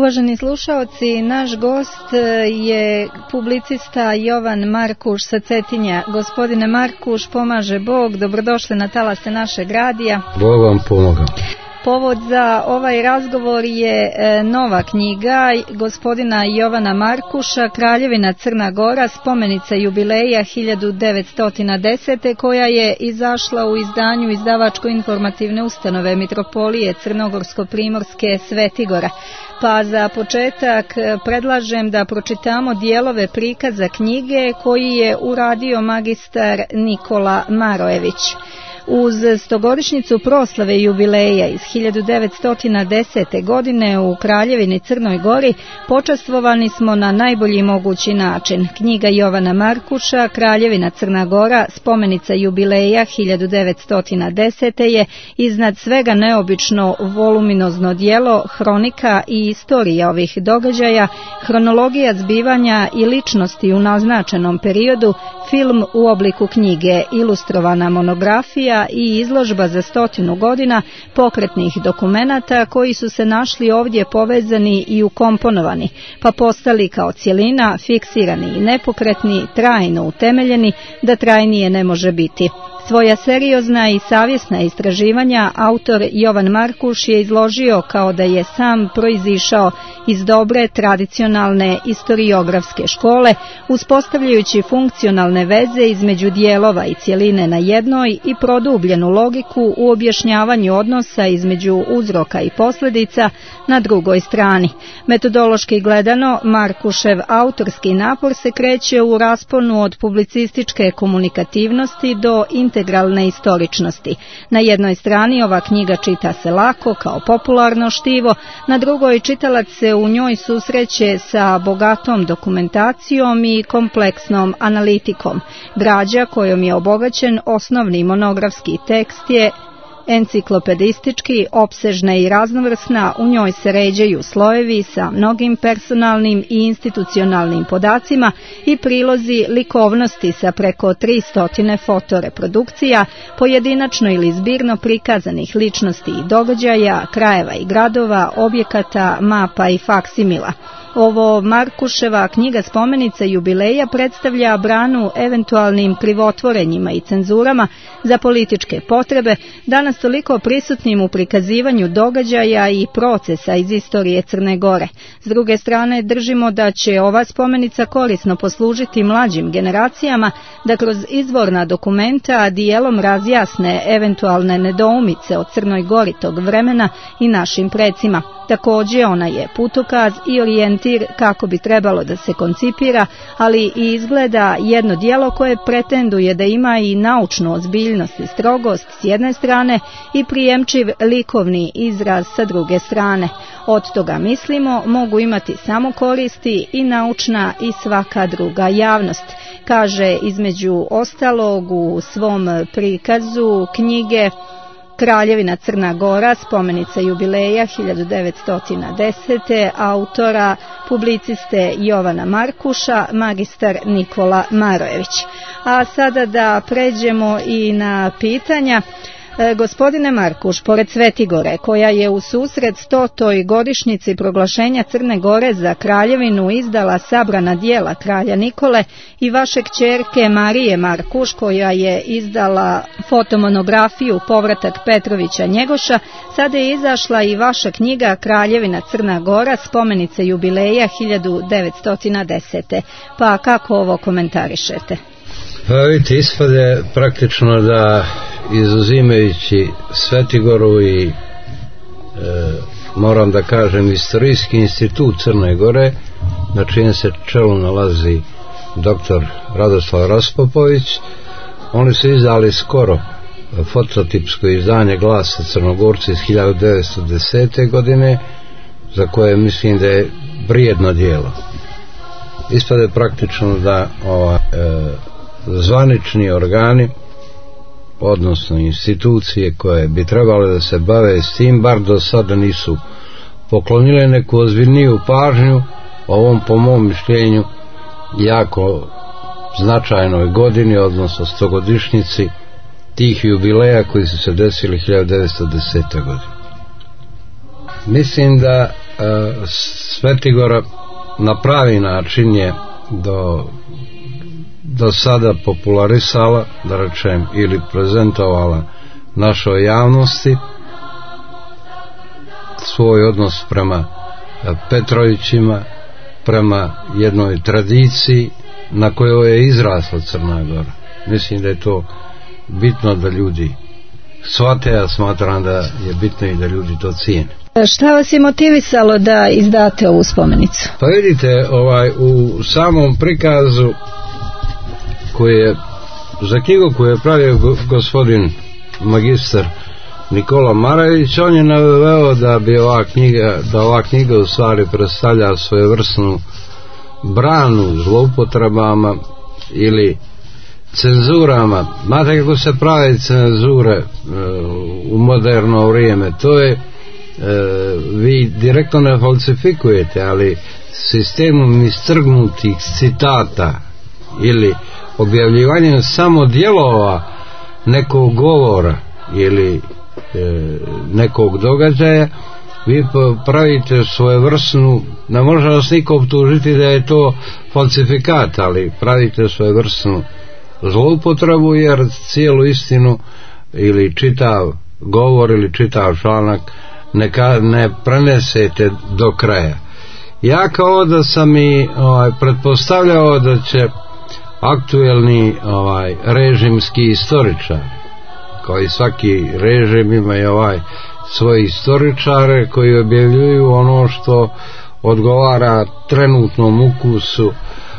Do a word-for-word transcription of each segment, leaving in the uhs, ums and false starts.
Uvaženi slušaoci, naš gost je publicista Jovan Markuš sa Cetinja. Gospodine Markuš, pomaže Bog, dobrodošli na talase našeg radija. Bog vam pomoga. Povod za ovaj razgovor je nova knjiga gospodina Jovana Markuša, Kraljevina Crna Gora, spomenica jubileja hiljadu devetsto desete. koja je izašla u izdanju izdavačko-informativne ustanove Mitropolije Crnogorsko-Primorske Svetigora. Pa za početak predlažem da pročitamo dijelove prikaza knjige koji je uradio magistar Nikola Marojević. Uz stogodišnjicu proslave jubileja iz hiljadu devetsto desete. godine u Kraljevini Crnoj Gori počastvovani smo na najbolji mogući način. Knjiga Jovana Markuša, Kraljevina Crna Gora, spomenica jubileja hiljadu devetsto desete. je iznad svega neobično voluminozno djelo, hronika i istorija ovih događaja, hronologija zbivanja i ličnosti u naznačenom periodu, film u obliku knjige, ilustrovana monografija i izložba za stotinu godina pokretnih dokumenata koji su se našli ovdje povezani i ukomponovani, pa postali kao cjelina, fiksirani i nepokretni, trajno utemeljeni, da trajnije ne može biti. Svoja seriozna i savjesna istraživanja autor Jovan Markuš je izložio kao da je sam proizišao iz dobre tradicionalne historiografske škole, uspostavljajući funkcionalne veze između dijelova i cjeline na jednoj i produbljenu logiku u objašnjavanju odnosa između uzroka i posljedica na drugoj strani. Metodološki gledano, Markušev autorski napor se kreće u rasponu od publicističke komunikativnosti do integralne istoričnosti. Na jednoj strani ova knjiga čita se lako, kao popularno štivo, na drugoj čitalac se u njoj susreće sa bogatom dokumentacijom i kompleksnom analitikom. Građa kojom je obogaćen osnovni monografski tekst je enciklopedistički, opsežna i raznovrsna, u njoj se ređaju slojevi sa mnogim personalnim i institucionalnim podacima i prilozi likovnosti sa preko tristo fotoreprodukcija, pojedinačno ili zbirno prikazanih ličnosti i događaja, krajeva i gradova, objekata, mapa i faksimila. Ovo Markuševa knjiga spomenica jubileja predstavlja branu eventualnim krivotvorenjima i cenzurama za političke potrebe, danas toliko prisutnim u prikazivanju događaja i procesa iz istorije Crne Gore. S druge strane, držimo da će ova spomenica korisno poslužiti mlađim generacijama da kroz izvorna dokumenta dijelom razjasne eventualne nedoumice o Crnoj Gori tog vremena i našim precima. Također ona je putokaz i orijentir kako bi trebalo da se koncipira, ali i izgleda jedno djelo koje pretenduje da ima i naučnu ozbiljnost i strogost s jedne strane i prijemčiv likovni izraz sa druge strane. Od toga, mislimo, mogu imati samo koristi i naučna i svaka druga javnost, kaže između ostalog u svom prikazu knjige Kraljevina Crna Gora, spomenica jubileja hiljadu devetsto desete. autora, publiciste Jovana Markuša, magistar Nikola Marojević. A sada da pređemo i na pitanja. E, gospodine Markuš, pored Svetigore, koja je u susret stotoj godišnjici proglašenja Crne Gore za kraljevinu izdala sabrana dijela kralja Nikole, i vaše kćerke Marije Markuš, koja je izdala fotomonografiju Povratak Petrovića Njegoša, sada je izašla i vaša knjiga Kraljevina Crna Gora, spomenica jubileja hiljadu devetsto desete. Pa kako ovo komentarišete? Pa vidite, ispade praktično da, izuzimajući Svetigoru i e, moram da kažem Istorijski institut Crne Gore, na čijem se čelu nalazi doktor Radoslav Raspopović, oni su izdali skoro fototipsko izdanje Glasa Crnogorca iz hiljadu devetsto desete. godine, za koje mislim da je vrijedno djelo. Ispade praktično da ova, e, zvanični organi, odnosno institucije koje bi trebale da se bave s tim, bar do sada nisu poklonile neku ozbiljniju pažnju ovom, po mom mišljenju, jako značajnoj godini, odnosno stogodišnjici tih jubileja koji su se desili hiljadu devetsto desete. godine. Mislim da Svetigora na pravi način je do, do sada popularisala, da rečem, ili prezentovala našoj javnosti svoj odnos prema Petrovićima, prema jednoj tradiciji na kojoj je izrasla Crna Gora. Mislim da je to bitno da ljudi shvate, ja smatram da je bitno i da ljudi to cijene. Šta vas je motivisalo da izdate ovu spomenicu? Pa vidite, ovaj, u samom prikazu koji je, za knjigu koju je pravio gospodin magistar Nikola Maravić, on je naveo da bi ova knjiga, da ova knjiga u stvari predstavlja svojevrsnu branu zloupotrebama ili cenzurama. Znate kako se prave cenzure e, u moderno vrijeme, to je e, vi direktno ne falsifikujete, ali sistemom istrgnutih citata ili objavljivanjem samo dijelova nekog govora ili e, nekog događaja, vi pravite svojevrsnu, ne može vas niko optužiti da je to falsifikat, ali pravite svojevrsnu zloupotrebu, jer cijelu istinu ili čitav govor ili čitav članak neka, ne prenesete do kraja. Ja kao da sam i ovaj, pretpostavljao da će aktuelni ovaj, režimski istoričar, kao i svaki režim ima i ovaj svoje istoričare koji objavljuju ono što odgovara trenutnom ukusu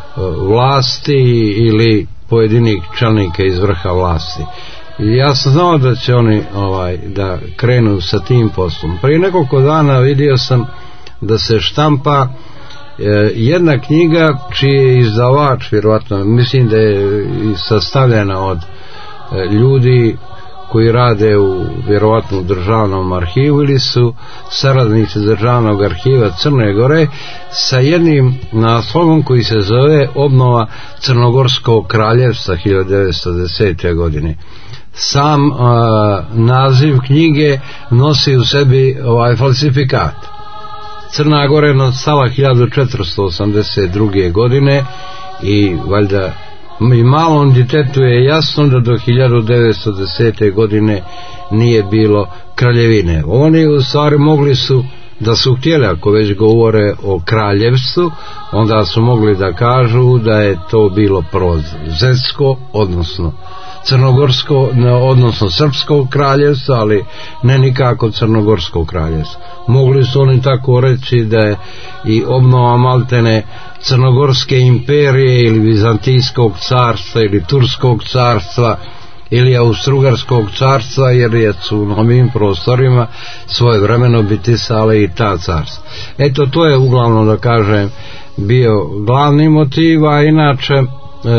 vlasti ili pojedinih čelnika iz vrha vlasti. I ja sam znao da će oni ovaj, da krenu sa tim poslom. Prije nekoliko dana vidio sam da se štampa e, jedna knjiga čiji je izdavač, vjerovatno, mislim da je sastavljena od e, ljudi koji rade u vjerovatno državnom arhivu ili su saradnici državnog arhiva Crne Gore, sa jednim naslovom koji se zove Obnova Crnogorskog kraljevstva hiljadu devetsto desete. godine. Sam uh, naziv knjige nosi u sebi ovaj falsifikat. Crna Gora je nastala hiljadu četiristo osamdeset druge. godine i valjda i malom djetetu je jasno da do hiljadu devetsto desete. godine nije bilo kraljevine. Oni u stvari mogli su, da su htjeli, ako već govore o kraljevstvu, onda su mogli da kažu da je to bilo prvo Zetsko, odnosno Crnogorsko, odnosno Srpsko kraljevstvo, ali ne nikako Crnogorsko kraljevstvo. Mogli su oni tako reći da je i obnova maltene Crnogorske imperije ili Vizantijskog carstva ili Turskog carstva ili Austrougarskog carstva, jer je su na ovim prostorima svojevremeno bitisale i ta carstva. Eto, to je uglavnom, da kažem, bio glavni motiv, a inače e,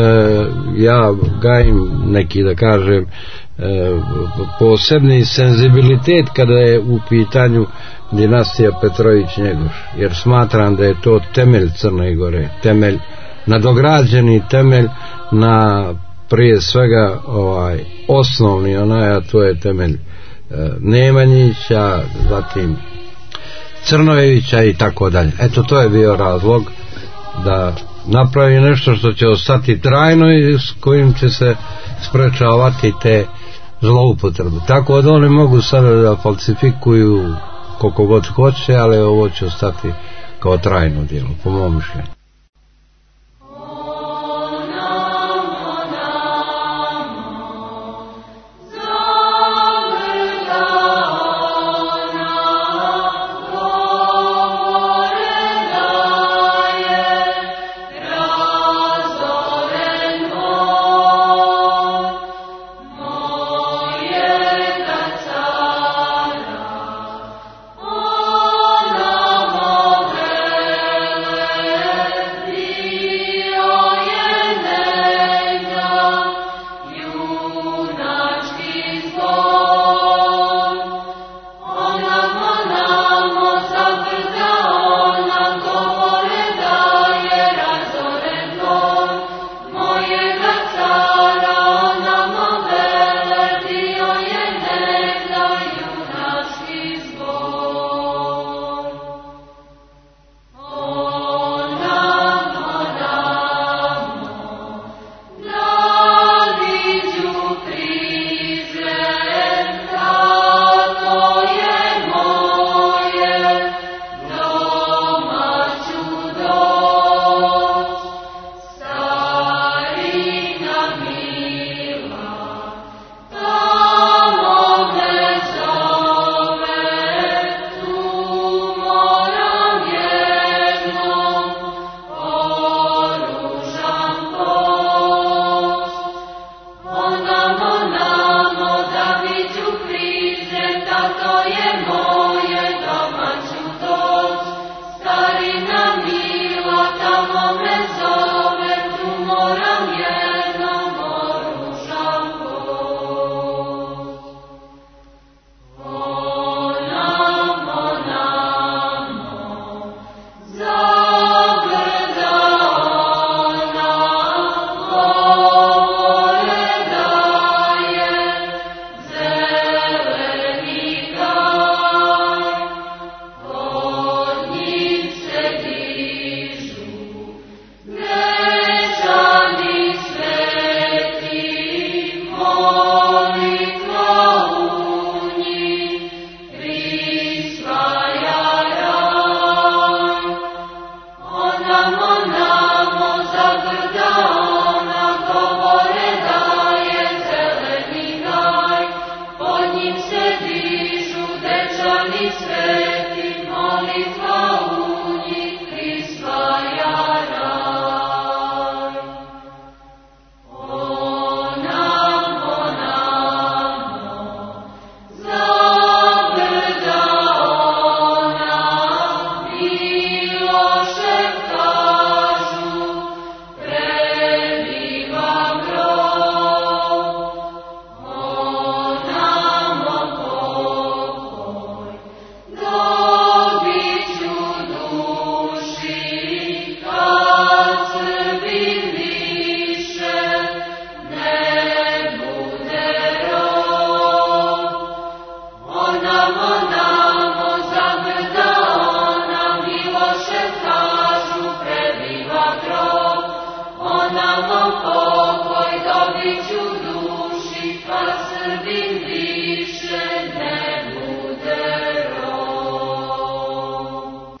ja gajim neki, da kažem, e, posebni senzibilitet kada je u pitanju dinastija Petrović-Njegoš, jer smatram da je to temelj Crne Gore, temelj, nadograđeni temelj na prije svega ovaj osnovni onaj, a to je temelj e, Nemanjića, zatim Crnojevića i tako dalje. Eto, to je bio razlog da napravi nešto što će ostati trajno i s kojim će se sprečavati te zloupotrebe. Tako da oni mogu sada da falsifikuju koliko god hoće, ali ovo će ostati kao trajno djelo, po mom mišljenju. Oh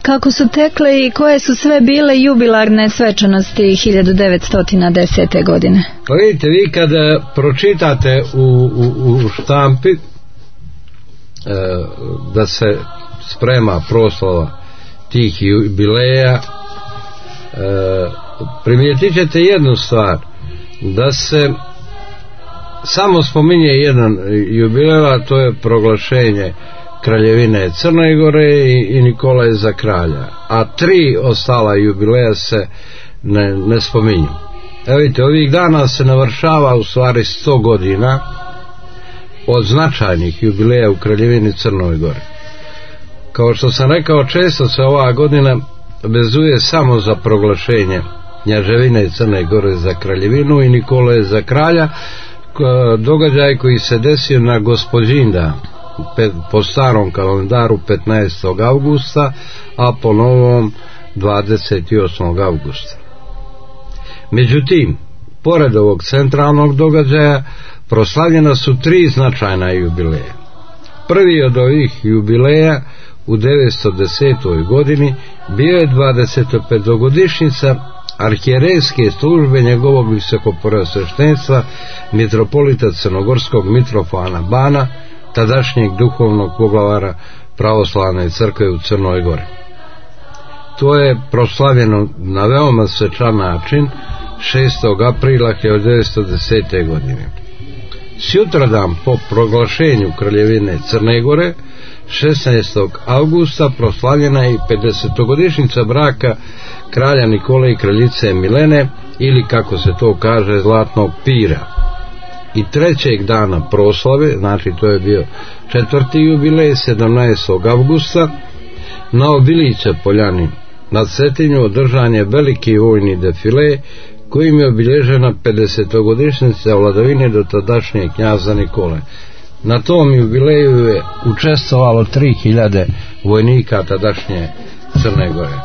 Kako su tekle i koje su sve bile jubilarne svečanosti hiljadu devetsto desete. godine? Pa vidite, vi kada pročitate u, u, u štampi e, da se sprema proslava tih jubileja, e, primijetit ćete jednu stvar, da se samo spominje jedan jubilej, a to je proglašenje Kraljevine Crne Gore i, i Nikolaja za kralja, a tri ostala jubileja se ne, ne spominju. Evo vidite, ovih dana se navršava u stvari sto godina od značajnih jubileja u Kraljevini Crnoj Gore. Kao što sam rekao, često se ova godina vezuje samo za proglašenje Kneževine Crne Gore za kraljevinu i Nikolaja za kralja, događaj koji se desio na Gospodindan po starom kalendaru petnaestog avgusta, a po novom dvadeset osmog avgusta. Međutim, pored ovog centralnog događaja proslavljena su tri značajna jubileja. Prvi od ovih jubileja u devetsto desetoj. godini bio je dvadesetopetogodišnjica arhijerejske službe njegovog visokopreosveštenstva mitropolita crnogorskog Mitrofana Bana, tadašnjeg duhovnog poglavara pravoslavne crkve u Crnoj Gori. To je proslavljeno na veoma svečan način šestog aprila hiljadu devetsto desete. godine. Sutradan po proglašenju Kraljevine Crne Gore, šesnaestog avgusta, proslavljena je i pedesetogodišnjica braka kralja Nikole i kraljice Milene, ili kako se to kaže, zlatnog pira. I trećeg dana proslave, znači to je bio četvrti jubilej, sedamnaestog avgusta, na Obiliće poljani nad Cetinju održan je veliki vojni defile kojim je obilježena pedesetogodišnjica vladavine do tadašnjeg knjaza Nikole. Na tom jubileju je učestvovalo tri hiljade vojnika tadašnje Crne Gore.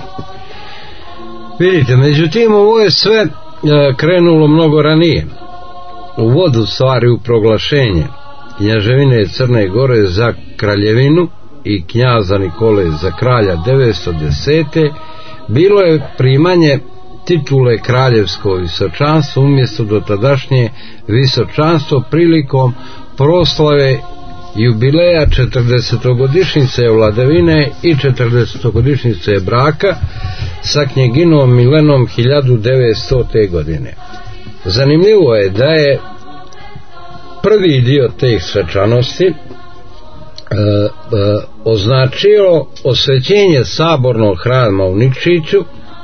Vidite, međutim, ovo je sve e, krenulo mnogo ranije. Uvod u stvari u proglašenje Kneževine Crne Gore za kraljevinu i knjaza Nikole za kralja devetsto desete. bilo je primanje titule kraljevsko visočanstvo umjesto dotadašnje visočanstvo prilikom proslave jubileja četrdesetogodišnjice vladavine i četrdesetogodišnjice braka sa knjeginom Milenom hiljadu devetstote. godine. Zanimljivo je da je prvi dio teh svečanosti e, e, označio osvećenje sabornog hrama u Nikšiću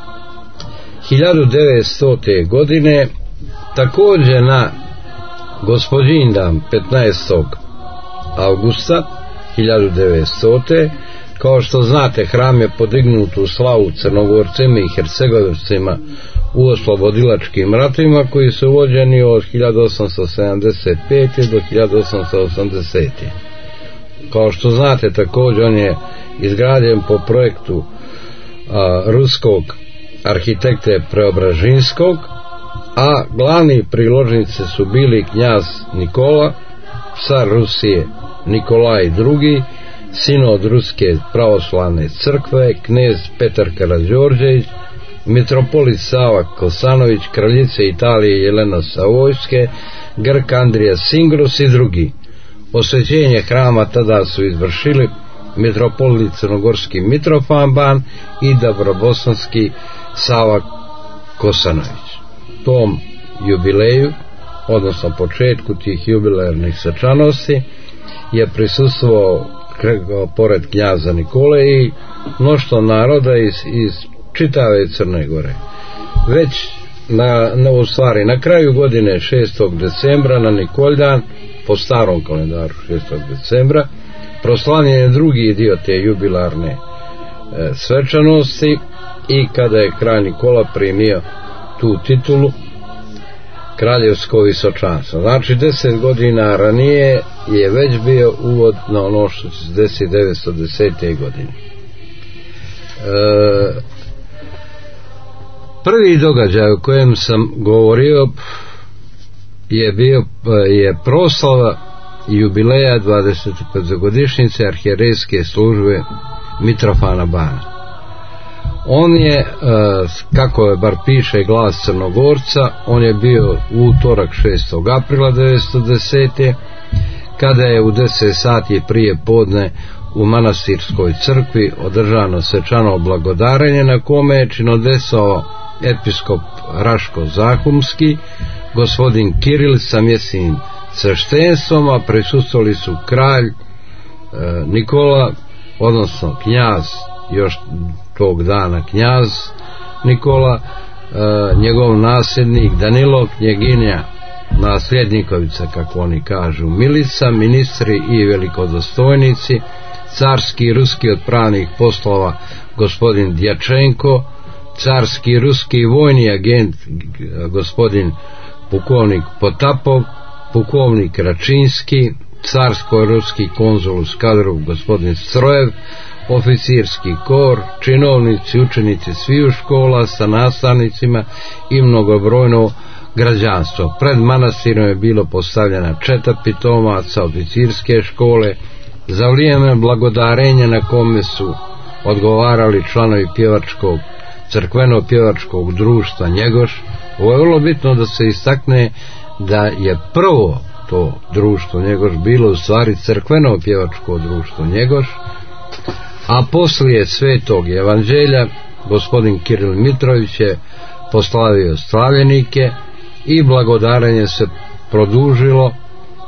hiljadu devetstote. godine, također na Gospodindan petnaestog avgusta hiljadu devetstote. Kao što znate, hram je podignut u slavu Crnogorcima i Hercegovcima u oslobodilačkim ratovima koji su vođeni od hiljadu osamsto sedamdeset pete. do hiljadu osamsto osamdesete. Kao što znate, također on je izgrađen po projektu a, ruskog arhitekte Preobražinskog, a glavni priložnice su bili knjaz Nikola, car Rusije Nikolaj drugi, sinod Ruske pravoslavne crkve, knez Petar Karađorđević, mitropolit Sava Kosanović, kraljice Italije Jelena Savojske, Grk Andrija Singros i drugi. Osvećenje hrama tada su izvršili mitropolit crnogorski Mitrofan Ban i Dabrobosanski Sava Kosanović. Tom jubileju, odnosno početku tih jubilarnih svečanosti, je prisustvovao pored knjaza Nikole i mnoštvo naroda iz, iz čitave Crne Gore. Već na, na, u stvari na kraju godine šestog decembra na Nikoldan, po starom kalendaru šestog decembra, proslavljen je drugi dio te jubilarne e, svečanosti i kada je kralj Nikola primio tu titulu kraljevsko visočanstvo. Znači deset godina ranije je već bio uvod na ono što će se desiti devetsto desete. godine. E, prvi događaj o kojem sam govorio je bio je proslava jubileja dvadesetogodišnjice arhijerejske službe Mitrofana Bana. On je, kako je bar piše Glas Crnogorca, on je bio u utorak šestog aprila devetsto desete. kada je u deset sati prije podne u manastirskoj crkvi održano svečano blagodarenje, na kome je činodesao episkop Raško Zahumski, gospodin Kiril sa mjesnim sveštenstvom, a prisustvovali su kralj e, Nikola, odnosno knjaz, još tog dana knjaz Nikola, e, njegov nasljednik Danilo, knjeginja nasljednikovica, kako oni kažu, Milica, ministri i velikodostojnici, carski i ruski od pravnih poslova gospodin Djačenko, carski i ruski vojni agent gospodin pukovnik Potapov, pukovnik Račinski, carsko-ruski konzul u Skadru gospodin Strojev, oficirski kor, činovnici, učenici sviju škola sa nastavnicima i mnogobrojno građanstvo. Pred manastirom je bilo postavljena četa pitomaca oficirske škole. Za vrijeme blagodarenja, na kome su odgovarali članovi pjevačkog crkveno-pjevačkog društva Njegoš, ovo je vrlo bitno da se istakne da je prvo to društvo Njegoš bilo u stvari crkveno-pjevačko društvo Njegoš, a poslije Svetog Evanđelja gospodin Kiril Mitrović je poslavio slavljenike i blagodarenje se produžilo e,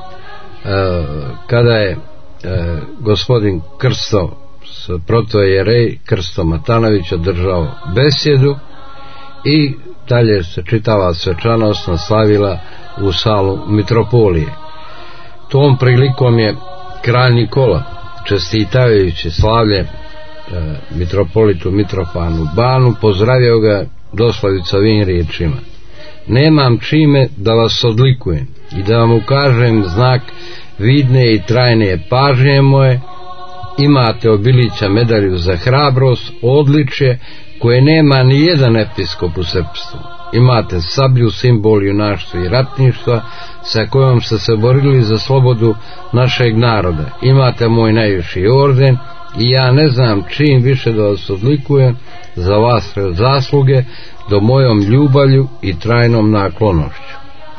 kada je e, gospodin Krsto protojerej Krsto Matanović održao besjedu i dalje se čitava svečanost naslavila u salu mitropolije. Tom prilikom je kralj Nikola, čestitavajući slavlje e, mitropolitu Mitrofanu Banu, pozdravio ga doslovce ovim riječima: nemam čime da vas odlikujem i da vam ukažem znak vidne i trajne pažnje moje. Imate obilića medalju za hrabrost, odličje koje nema ni jedan episkop u srpstvu. Imate sablju, simbol junaštva i ratništva sa kojom ste se borili za slobodu našeg naroda. Imate moj najviši orden i ja ne znam čim više da vas odlikujem za vas zasluge do mojom ljubavlju i trajnom naklonošću.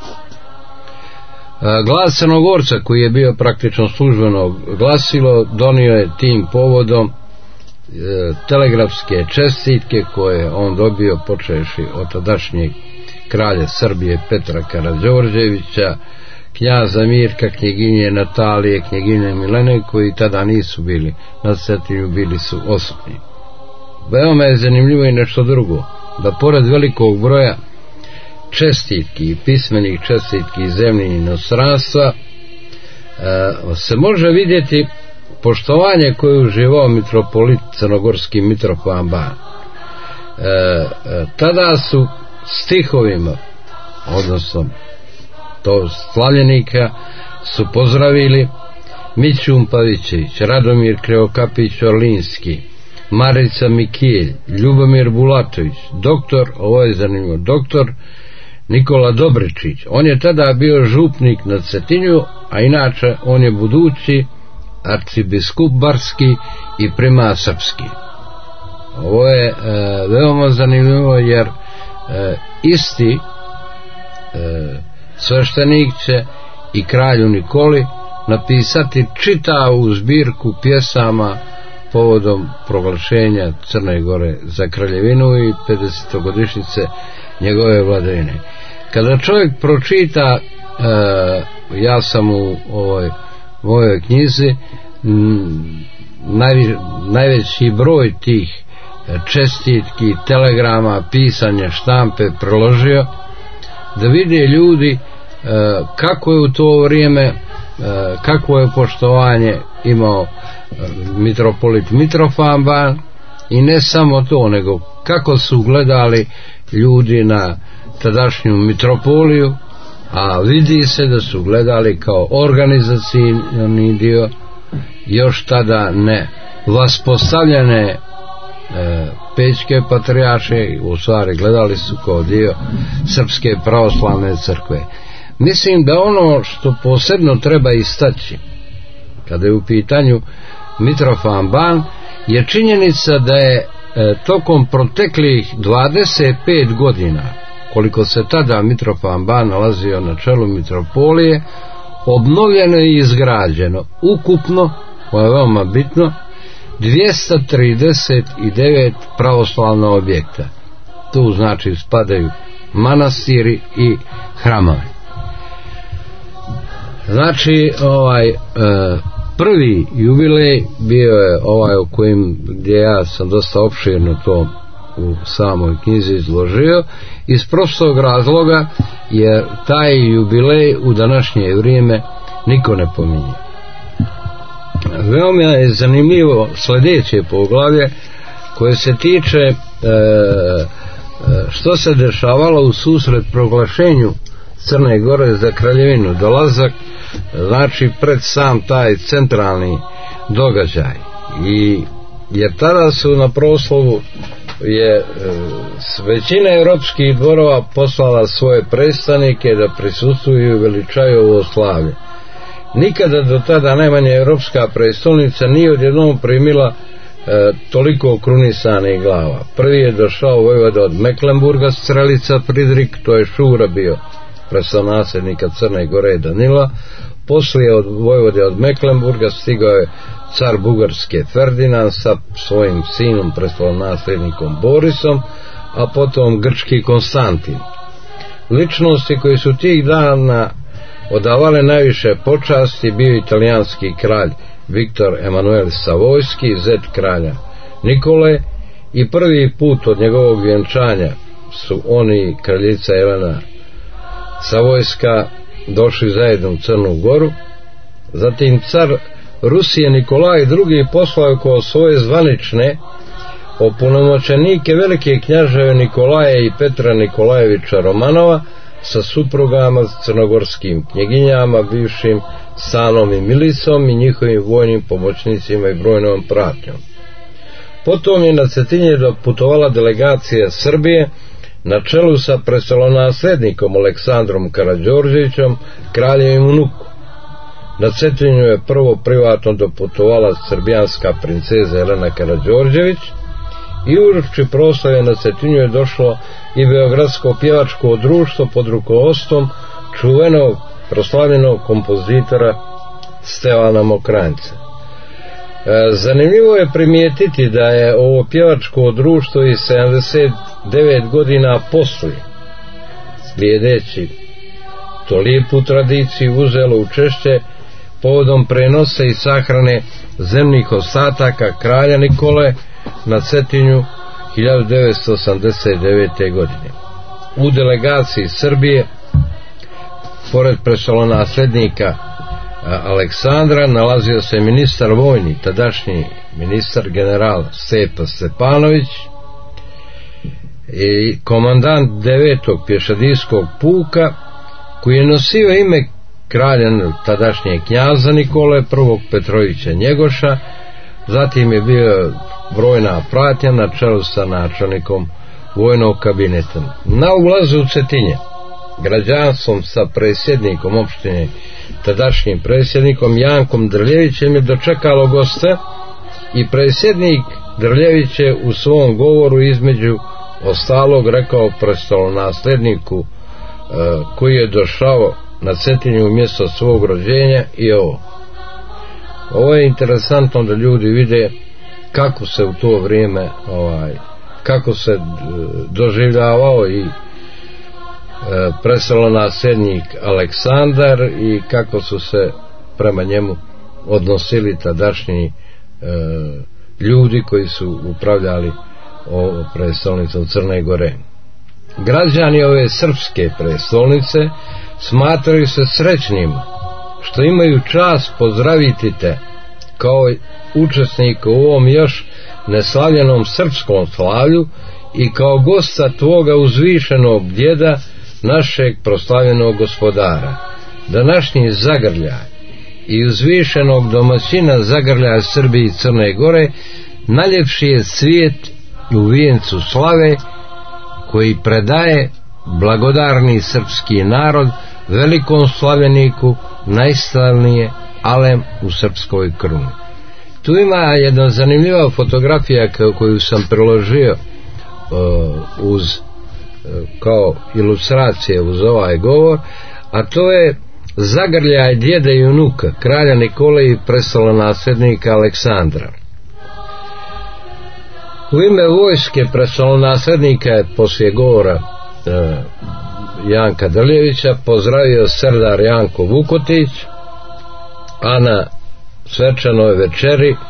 Glas Crnogorca, koji je bio praktično službeno glasilo, donio je tim povodom telegrafske čestitke koje on dobio počeši od tadašnjeg kralja Srbije Petra Karađorđevića, knjaza Mirka, knjeginje Natalije, knjeginje Milene, koji tada nisu bili na Cetinju, bili su osobni. Veoma je zanimljivo i nešto drugo, da pored velikog broja čestitki i pismenih čestitki iz zemlje i inostranstva e, se može vidjeti poštovanje koje je uživao mitropolit crnogorski Mitrofan Ban. E, e, tada su stihovima, odnosno to slavljenika, su pozdravili Mićun Pavićević, Radomir Kreokapić Orlinski, Marica Mikilj, Ljubomir Bulatović, doktor, ovo je zanimljivo, doktor Nikola Dobričić. On je tada bio župnik na Cetinju, a inače on je budući arcibiskup barski i primas srpski. Ovo je e, veoma zanimljivo, jer e, isti e, sveštenik će i kralju Nikoli napisati čitavu zbirku pjesama povodom proglašenja Crne Gore za kraljevinu i pedesetogodišnjice njegove vladavine. Kada čovjek pročita, e, ja sam u ovoj mojoj knjizi najvi, najveći broj tih čestitki, telegrama, pisanja, štampe preložio, da vide ljudi e, kako je u to vrijeme, e, kako je poštovanje imao e, mitropolit Mitrofan Ban, i ne samo to, nego kako su gledali ljudi na tadašnju mitropoliju, a vidi se da su gledali kao organizacijni dio, još tada ne vaspostavljene e, pećke patrijarše, u stvari gledali su kao dio Srpske pravoslavne crkve. Mislim da ono što posebno treba istaći kada je u pitanju Mitrofan Ban je činjenica da je e, tokom proteklih dvadeset pet godina, koliko se tada Mitrofan Ban nalazio na čelu mitropolije, obnovljeno i izgrađeno ukupno, ovo je veoma bitno, dvjesto trideset devet pravoslavna objekta. Tu znači spadaju manastiri i hramovi. Znači ovaj e, prvi jubilej bio je ovaj u kojem, gdje ja sam dosta opširno to u samoj knjizi izložio, iz prostog razloga jer taj jubilej u današnje vrijeme niko ne pominje. Veoma je zanimljivo sljedeće poglavlje koje se tiče e, što se dešavalo u susret proglašenju Crne Gore za kraljevinu, dolazak znači pred sam taj centralni događaj. I jer tada su na proslovu je e, većina europskih dvorova poslala svoje predstavnike da prisustvuju i veličaju ovo slavlje. Nikada do tada najmanje europska prestolnica nije odjednom primila e, toliko krunisanih glava. Prvi je došao vojvoda od Mecklenburga, strelica Fridrik, to je Šura bio prestolnasljednika Crne Gore Danila. Poslije od vojvode od Mecklenburga stigao je car Bugarske Ferdinand sa svojim sinom prestolnasljednikom Borisom, a potom grčki Konstantin. Ličnosti koji su tih dana odavale najviše počasti bio italijanski kralj Viktor Emanuel Savojski, zet kralja Nikole, i prvi put od njegovog vjenčanja su oni, kraljica Elena Savojska, došli zajedno u Crnu Goru. Zatim car Rusije Nikolaj drugi poslao je kao svoje zvanične opunomoćenike velike knjaževe Nikolaja i Petra Nikolajevića Romanova sa suprugama, crnogorskim knjeginjama, bivšim Sanom i Milicom i njihovim vojnim pomoćnicima i brojnom pratnjom. Potom je na Cetinje doputovala delegacija Srbije na čelu sa prestolonaslednikom Aleksandrom Karađorđevićem, kraljevim unuku. Na Cetinju je prvo privatno doputovala srbijanska princeza Elena Karađorđević i uoči proslave na Cetinju je došlo i beogradsko pjevačko društvo pod rukovodstvom čuvenog proslavljenog kompozitora Stevana Mokranjca. Zanimljivo je primijetiti da je ovo pjevačko društvo i sedamdeset devet godina poslije, slijedeći to lijepu tradiciju, uzelo učešće povodom prenose i sahrane zemnih ostataka kralja Nikole na Cetinju hiljadu devetsto osamdeset devete. godine. U delegaciji Srbije, pored prestolonaslednika Aleksandra, nalazio se ministar vojni, tadašnji ministar general Stepa Stepanović i komandant devetog pješadijskog puka, koji je nosio ime kralja tadašnjeg knjaza Nikole, prvog Petrovića Njegoša. Zatim je bio brojna pratnja na čelu sa načelnikom vojnog kabineta. Na ulazu u Cetinje građanstvom sa predsjednikom opštine, tadašnjim predsjednikom Jankom Drljevićem, je dočekalo goste i predsjednik Drljević je u svom govoru između ostalog rekao prestolonasledniku e, koji je došao na Cetinju u mjesto svog rođenja i ovo. Ovo je interesantno da ljudi vide kako se u to vrijeme ovaj, kako se doživljavao i prestolonaslednik Aleksandar i kako su se prema njemu odnosili tadašnji e, ljudi koji su upravljali o prestolnicom Crne Gore. Građani ove srpske prestolnice smatraju se srećnima što imaju čast pozdraviti te kao učesnik u ovom još neslavljenom srpskom slavlju i kao gosta tvoga uzvišenog djeda, našeg proslavljenog gospodara. Današnji zagrljaj i uzvišenog domaćina zagrljaja Srbije i Crne Gore najljepši je cvijet u vijencu slave koji predaje blagodarni srpski narod velikom slavljeniku najslavnije alem u srpskoj kruni. Tu ima jedna zanimljiva fotografija koju sam priložio uh, uz uh, kao ilustracije uz ovaj govor, a to je zagrljaj djeda i unuka kralja Nikole i prestolonaslednika Aleksandra. U ime vojske prestolonaslednika je poslije govora uh, Janka Drljevića pozdravio serdar Janko Vukotić, a na svečanoj večeri e,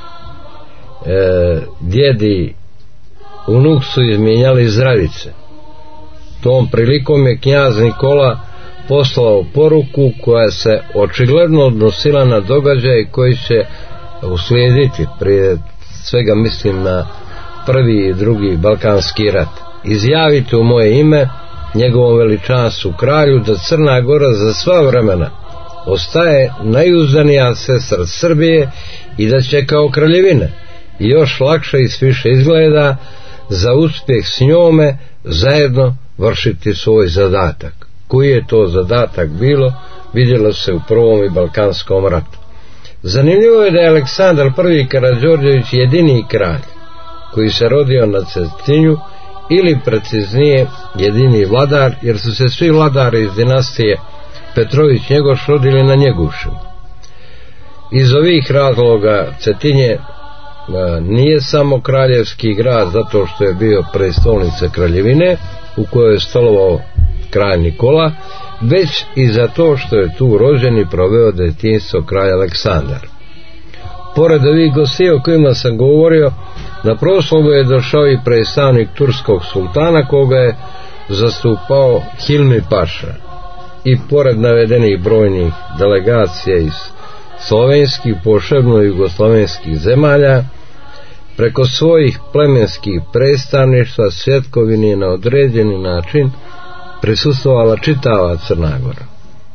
djed i unuk su izmijenjali zdravice. Tom prilikom je knjaz Nikola poslao poruku koja se očigledno odnosila na događaj koji će uslijediti, prije svega mislim na prvi i drugi Balkanski rat. Izjavite u moje ime njegovom veličanstvu kralju da Crna Gora za sva vremena ostaje najuzdanija sestra Srbije i da će kao kraljevina i još lakše i sviše izgleda za uspjeh s njome zajedno vršiti svoj zadatak. Koji je to zadatak bilo, vidjelo se u prvom i Balkanskom ratu. Zanimljivo je da je Aleksandar prvi Karađorđević jedini kralj koji se rodio na Cetinju, ili preciznije jedini vladar, jer su se svi vladari iz dinastije Petrović Njegoš rodili na Njegušima. Iz ovih razloga Cetinje a, nije samo kraljevski grad zato što je bio prestolnica kraljevine u kojoj je stolovao kralj Nikola, već i zato što je tu rođen i proveo djetinjstvo kralj Aleksandar. Pored ovih gostiju o kojima sam govorio, na proslavu je došao i predstavnik turskog sultana koga je zastupao Hilmi Paša. I pored navedenih brojnih delegacija iz slovenskih, posebno jugoslovenskih zemalja, preko svojih plemenskih predstavništva svjetkovini je na određeni način prisustvovala čitava Crna Gora.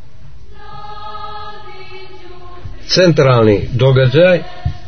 Centralni događaj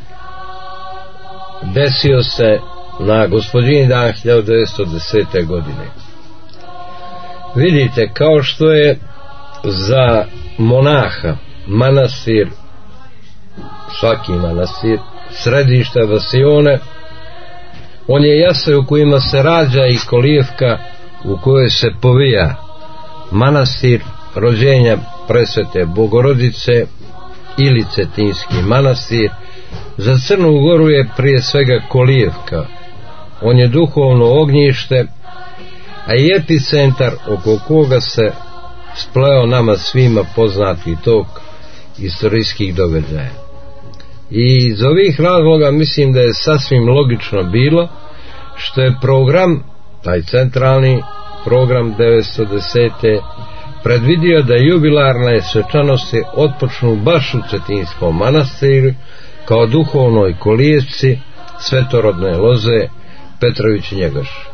desio se na Gospodnji dan hiljadu devetsto desete. godine. Vidite, kao što je za monaha manastir, svaki manastir, središte vasione, on je jase u kojima se rađa i kolijevka u kojoj se povija manastir rođenja presvete Bogorodice ili Cetinski manastir. Za Crnu Goru je prije svega kolijevka, on je duhovno ognjište, a i epicentar oko koga se spleo nama svima poznati tok istorijskih događaja. I iz ovih razloga mislim da je sasvim logično bilo što je program, taj centralni program devetsto desete. predvidio da jubilarne svečanosti otpočnu baš u Cetinskom manastiru kao duhovnoj kolijevci svetorodne loze Petrović Njegoš.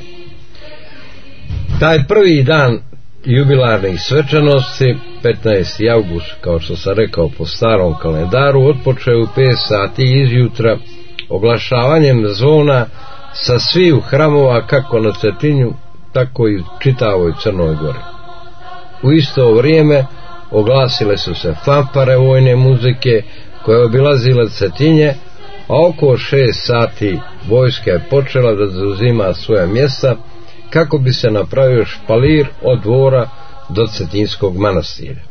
Taj prvi dan jubilarnih svečanosti, petnaesti avgust, kao što sam rekao po starom kalendaru, otpočeo u pet sati izjutra oglašavanjem zvona sa sviju hramova kako na Cetinju, tako i u čitavoj Crnoj Gori. U isto vrijeme oglasile su se fanfare vojne muzike koje obilazile Cetinje, a oko šest sati vojska je počela da zauzima svoja mjesta kako bi se napravio špalir od dvora do Cetinskog manastira.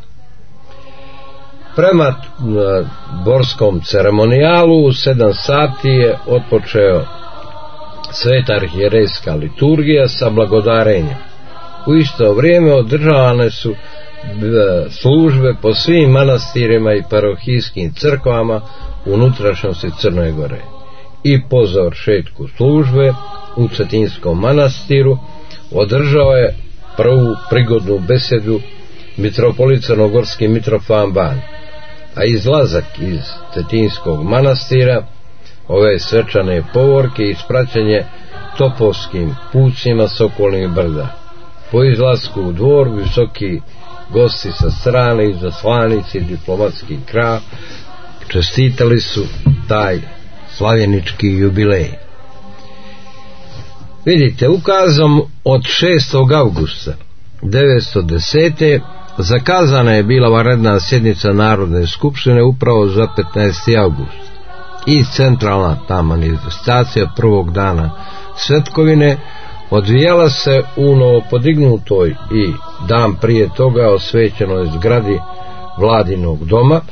Prema borskom ceremonijalu u sedam sati je otpočeo sveta arhijerejska liturgija sa blagodarenjem. U isto vrijeme održavane su službe po svim manastirima i parohijskim crkvama u unutrašnjosti Crne Gore. I po završetku službe u Cetinskom manastiru održao je prvu prigodnu besedu mitropolit crnogorski Mitrofan Ban, a izlazak iz Cetinskog manastira, ove svečane povorke i ispraćenje topovskim pucima s okolnih brda. Po izlasku u dvor visoki gosti sa strane, izaslanici i diplomatski kralj čestitali su taj slavljenički jubilej. Vidite, ukazom od šestog avgusta devetsto desete. zakazana je bila vanredna sjednica Narodne skupštine upravo za petnaesti avgust. i centralna ta manifestacija prvog dana svetkovine odvijala se u novopodignutoj i dan prije toga osvećenoj zgradi Vladinog doma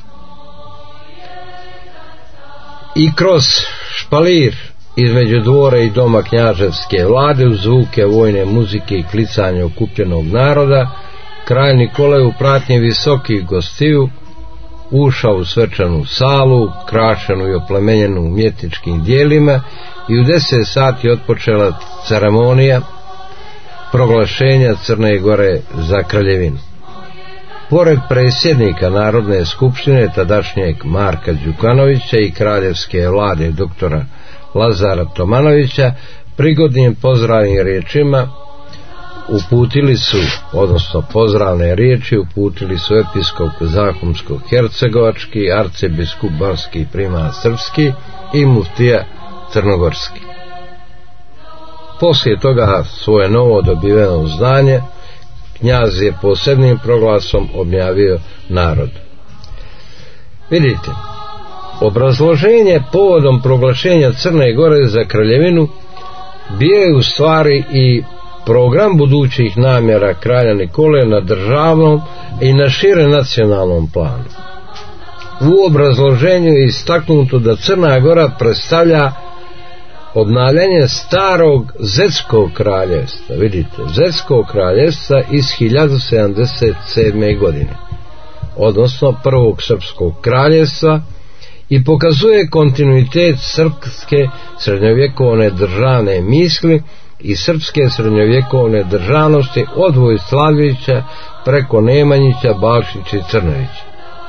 i kroz špalir između dvora i doma knjaževske vlade uz zvuke vojne muzike i klicanje okupljenog naroda kralj Nikolaj u pratnji visokih gostiju ušao u svečanu salu, krašenu i oplemenjenu umjetničkim dijelima, i u deset sati otpočela ceremonija proglašenja Crne Gore za kraljevinu. Pored predsjednika Narodne skupštine tadašnjeg Marka Đukanovića i kraljevske vlade doktora Lazara Tomanovića, prigodnim pozdravnim riječima uputili su, odnosno pozdravne riječi uputili su episkop Zahumsko-hercegovački, arcibiskup Banski primat srpski i muftija crnogorski. Poslije toga svoje novo dobiveno znanje knjaz je posebnim proglasom objavio narodu. Vidite, obrazloženje povodom proglašenja Crne Gore za kraljevinu bio je u stvari i program budućih namjera kralja Nikole na državnom i na šire nacionalnom planu. U obrazloženju je istaknuto da Crna Gora predstavlja obnavljanje starog Zetskog kraljevstva, vidite, Zetskog kraljevstva iz hiljadu sedamdeset sedme. godine, odnosno prvog srpskog kraljevstva, i pokazuje kontinuitet srpske srednjovjekovne državne misli i srpske srednjovjekovne državnosti od Vojslavljevića preko Nemanjića, Balšića i Crnovića.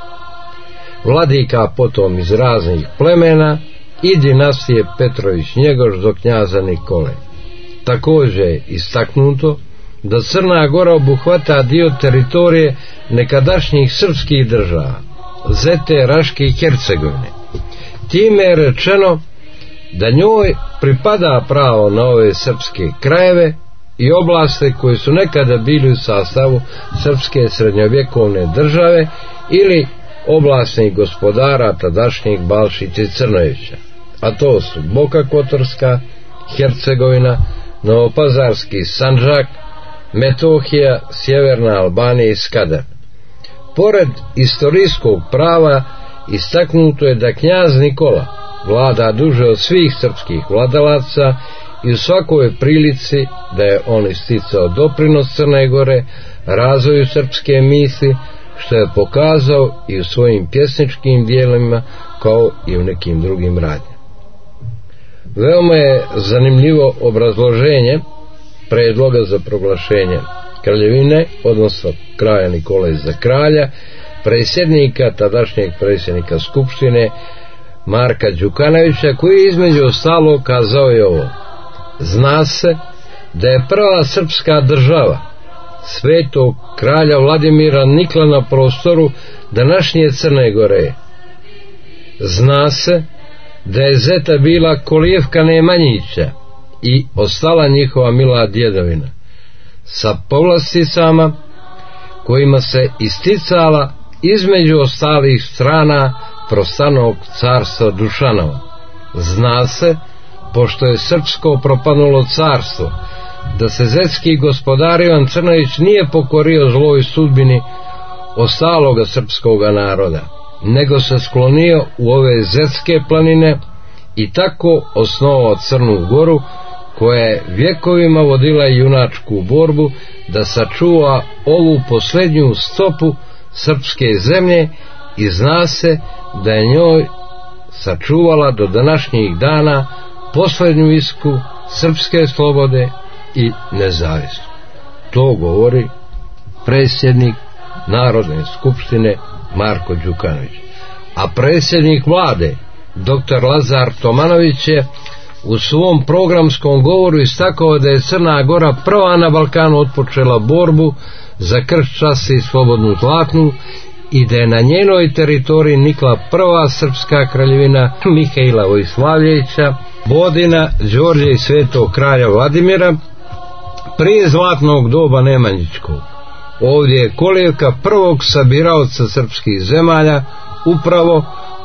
Vladika potom iz raznih plemena i dinastije Petrović-Njegoš do knjaza Nikole. Također je istaknuto da Crna Gora obuhvata dio teritorije nekadašnjih srpskih država, Zete, Raške i Hercegovine. Time je rečeno da njoj pripada pravo na ove srpske krajeve i oblasti koji su nekada bili u sastavu srpske srednjovjekovne države ili oblasnih gospodara tadašnjeg Balšića i Crnovića, a to su Boka Kotorska, Hercegovina, Novopazarski Sandžak, Metohija, Sjeverna Albanija i Skadar. Pored istorijskog prava istaknuto je da knjaz Nikola vlada duže od svih srpskih vladalaca i u svakoj prilici da je on isticao doprinos Crne Gore razvoju srpske misli, što je pokazao i u svojim pjesničkim dijelima kao i u nekim drugim radnjama. Veoma je zanimljivo obrazloženje predloga za proglašenje kraljevine, odnosno kralja Nikole za kralja, predsjednika, tadašnjeg predsjednika Skupštine Marka Đukanovića, koji je između ostalog kazao je ovo: zna se da je prva srpska država svetog kralja Vladimira nikla na prostoru današnje Crne Gore. Zna se da je Zeta bila kolijevka Nemanjića i ostala njihova mila djedovina, sa povlasticama kojima se isticala između ostalih strana prostanog carstva Dušanova. Zna se, pošto je srpsko propanulo carstvo, da se zetski gospodar Ivan Crnović nije pokorio zloj sudbini ostaloga srpskoga naroda, nego se sklonio u ove zetske planine i tako osnovao Crnu Goru, koja je vjekovima vodila junačku borbu da sačuva ovu posljednju stopu srpske zemlje, i zna se da je njoj sačuvala do današnjih dana posljednju isku srpske slobode i nezavisnosti. To govori predsjednik Narodne skupštine Marko Đukanović. A predsjednik vlade doktor Lazar Tomanović je u svom programskom govoru istakao da je Crna Gora prva na Balkanu otpočela borbu za krst, čast i slobodnu zlatnu, i da je na njenoj teritoriji nikla prva srpska kraljevina Mihaila Vojslavljevića, Bodina, Đorđe i svetog kralja Vladimira prije zlatnog doba Nemanjićkog. Ovdje je kolijevka prvog sabiraoca srpskih zemalja, upravo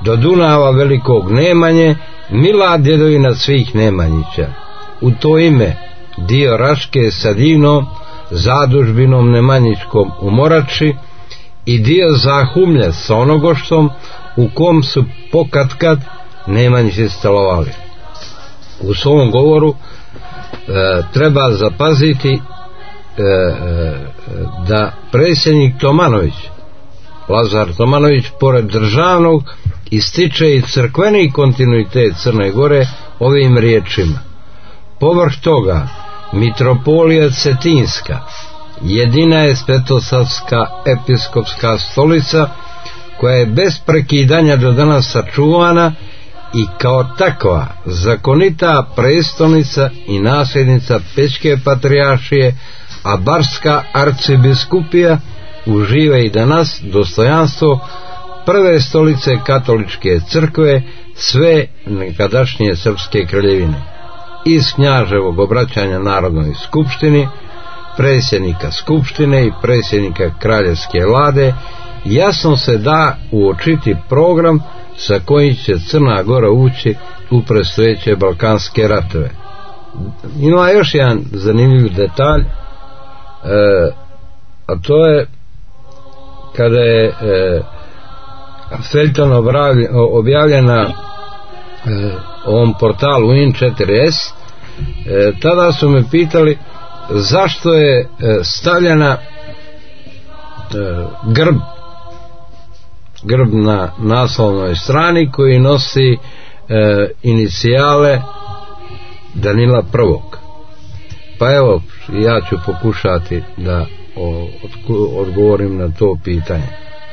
do Dunava velikog Nemanje, mila djedovina svih Nemanjića. U to ime dio Raške sa divnom zadužbinom Nemanjićkom u Morači i dio Zahumlja sa Onogoštom, u kom su pokatkad Nemanjići stalovali. U svom govoru e, treba zapaziti e, e, da predsjednik Tomanović, Lazar Tomanović, pored državnog ističe i crkveni kontinuitet Crne Gore ovim riječima: povrh toga mitropolija Cetinska jedina je svetosavska episkopska stolica koja je bez prekidanja do danas sačuvana i kao takva zakonita prestolnica i nasljednica Pećke patrijaršije, a Barska arcibiskupija uživa i danas dostojanstvo prve stolice katoličke crkve sve nekadašnje srpske kraljevine. Iz knjaževog obraćanja Narodnoj skupštini, predsjednika skupštine i predsjednika kraljevske vlade jasno se da uočiti program sa kojim će Crna Gora ući u predstojeće balkanske ratove. Ima još jedan zanimljiv detalj, e, a to je kada je e, feljton objavljena e, ovom portalu in četiri es, e, tada su me pitali zašto je e, stavljena e, grb grb na naslovnoj strani koji nosi e, inicijale Danila prvog. Pa evo, ja ću pokušati da o, odgovorim na to pitanje.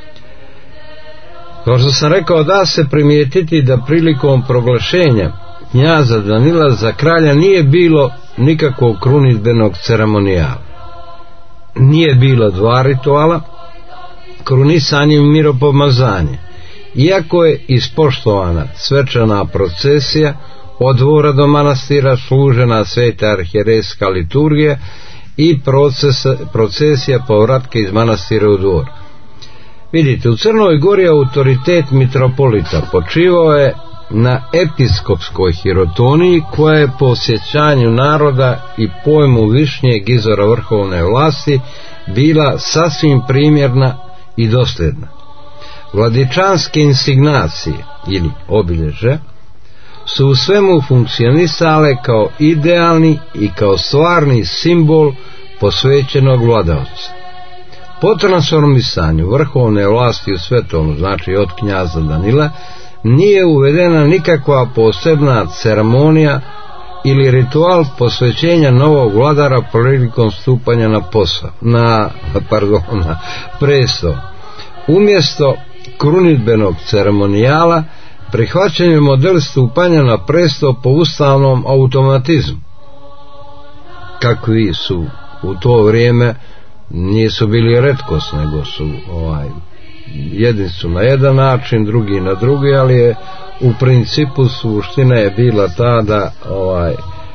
Kao što sam rekao, da se primijetiti da prilikom proglašenja knjaza Danila za kralja nije bilo nikakvog krunidbenog ceremonijala. Nije bilo dva rituala, krunisanje i miropomazanje, iako je ispoštovana svečana procesija od dvora do manastira, služena sveta arhijerejska liturgija i proces, procesija povratka iz manastira u dvor. Vidite, u Crnoj Gori autoritet mitropolita počivao je na episkopskoj hirotoniji, koja je po osjećanju naroda i pojmu višnjeg izvora vrhovne vlasti bila sasvim primjerna i dosljedna. Vladičanske insignacije ili obilježe su u svemu funkcionisale kao idealni i kao stvarni simbol posvećenog vladaoca. Po transformisanju vrhovne vlasti u svetovnu, znači od knjaza Danila, nije uvedena nikakva posebna ceremonija ili ritual posvećenja novog vladara prilikom stupanja na posao, na, pardon, na presto. Umjesto krunidbenog ceremonijala, prihvaćen je model stupanja na presto po ustavnom automatizmu. Kakvi su u to vrijeme nisu bili retkost, nego su ovaj, jedni su na jedan način, drugi na drugi, ali je u principu suština je bila ta da ovaj,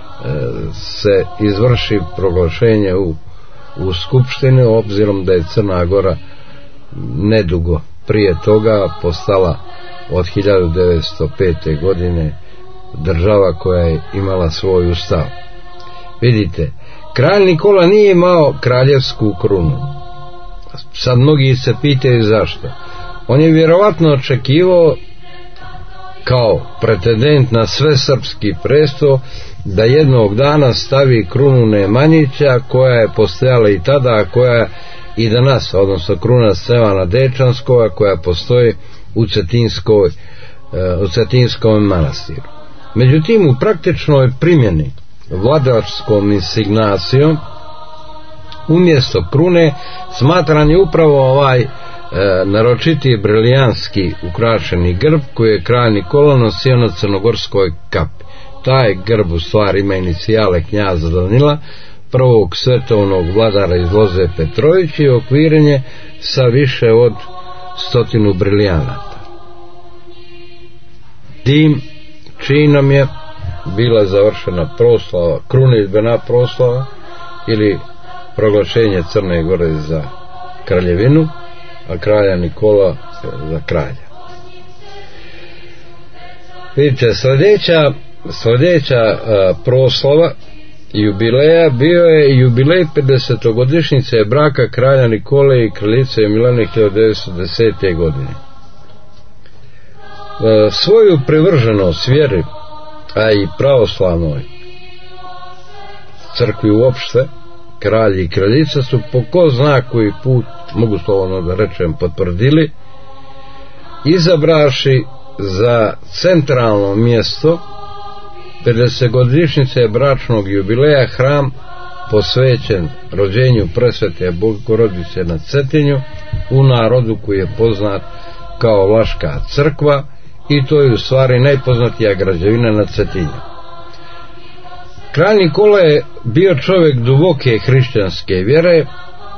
se izvrši proglašenje u, u skupštini, obzirom da je Crna Gora nedugo prije toga postala od hiljadu devetsto pete. godine država koja je imala svoj ustav. Vidite, kralj Nikola nije imao kraljevsku krunu. Sad mnogi se pitaju zašto. On je vjerovatno očekivao kao pretendent na svesrpski presto da jednog dana stavi krunu Nemanjića, koja je postojala i tada, a koja i danas, odnosno kruna Stevana Dečanskog, koja postoji u Cetinskoj, u Cetinskom manastiru. Međutim, u praktičnoj primjeni vladarskom insignacijom umjesto krune smatran je upravo ovaj e, naročiti briljanski ukrašeni grb koji je kralj Nikola nosio na crnogorskoj kapi. Taj grb u stvari ima inicijale knjaza Danila, prvog svetovnog vladara iz loze Petrović, i okvirenje sa više od stotinu briljanata. Tim činom je bila završena proslava, krunidbena proslava ili proglašenje Crne Gore za kraljevinu, a kralja Nikola za kralja. Vidite, sljedeća, sljedeća a, proslava jubileja bio je jubilej pedesetogodišnjice braka kralja Nikole i kraljice Milane hiljadu devetsto desete. godine. A, svoju privrženost vjeri, a i pravoslavnoj crkvi uopšte, kralji i kraljica su po ko zna koji put, mogu slobodno da rečem, potvrdili, izabraši za centralno mjesto pedesetogodišnjice bračnog jubileja hram posvećen rođenju presvete Bogorodice na Cetinju u narodu koji je poznat kao Vlaška crkva, i to je u stvari najpoznatija građevina na Cetinju. Kralj Nikola je bio čovjek duboke hrišćanske vjere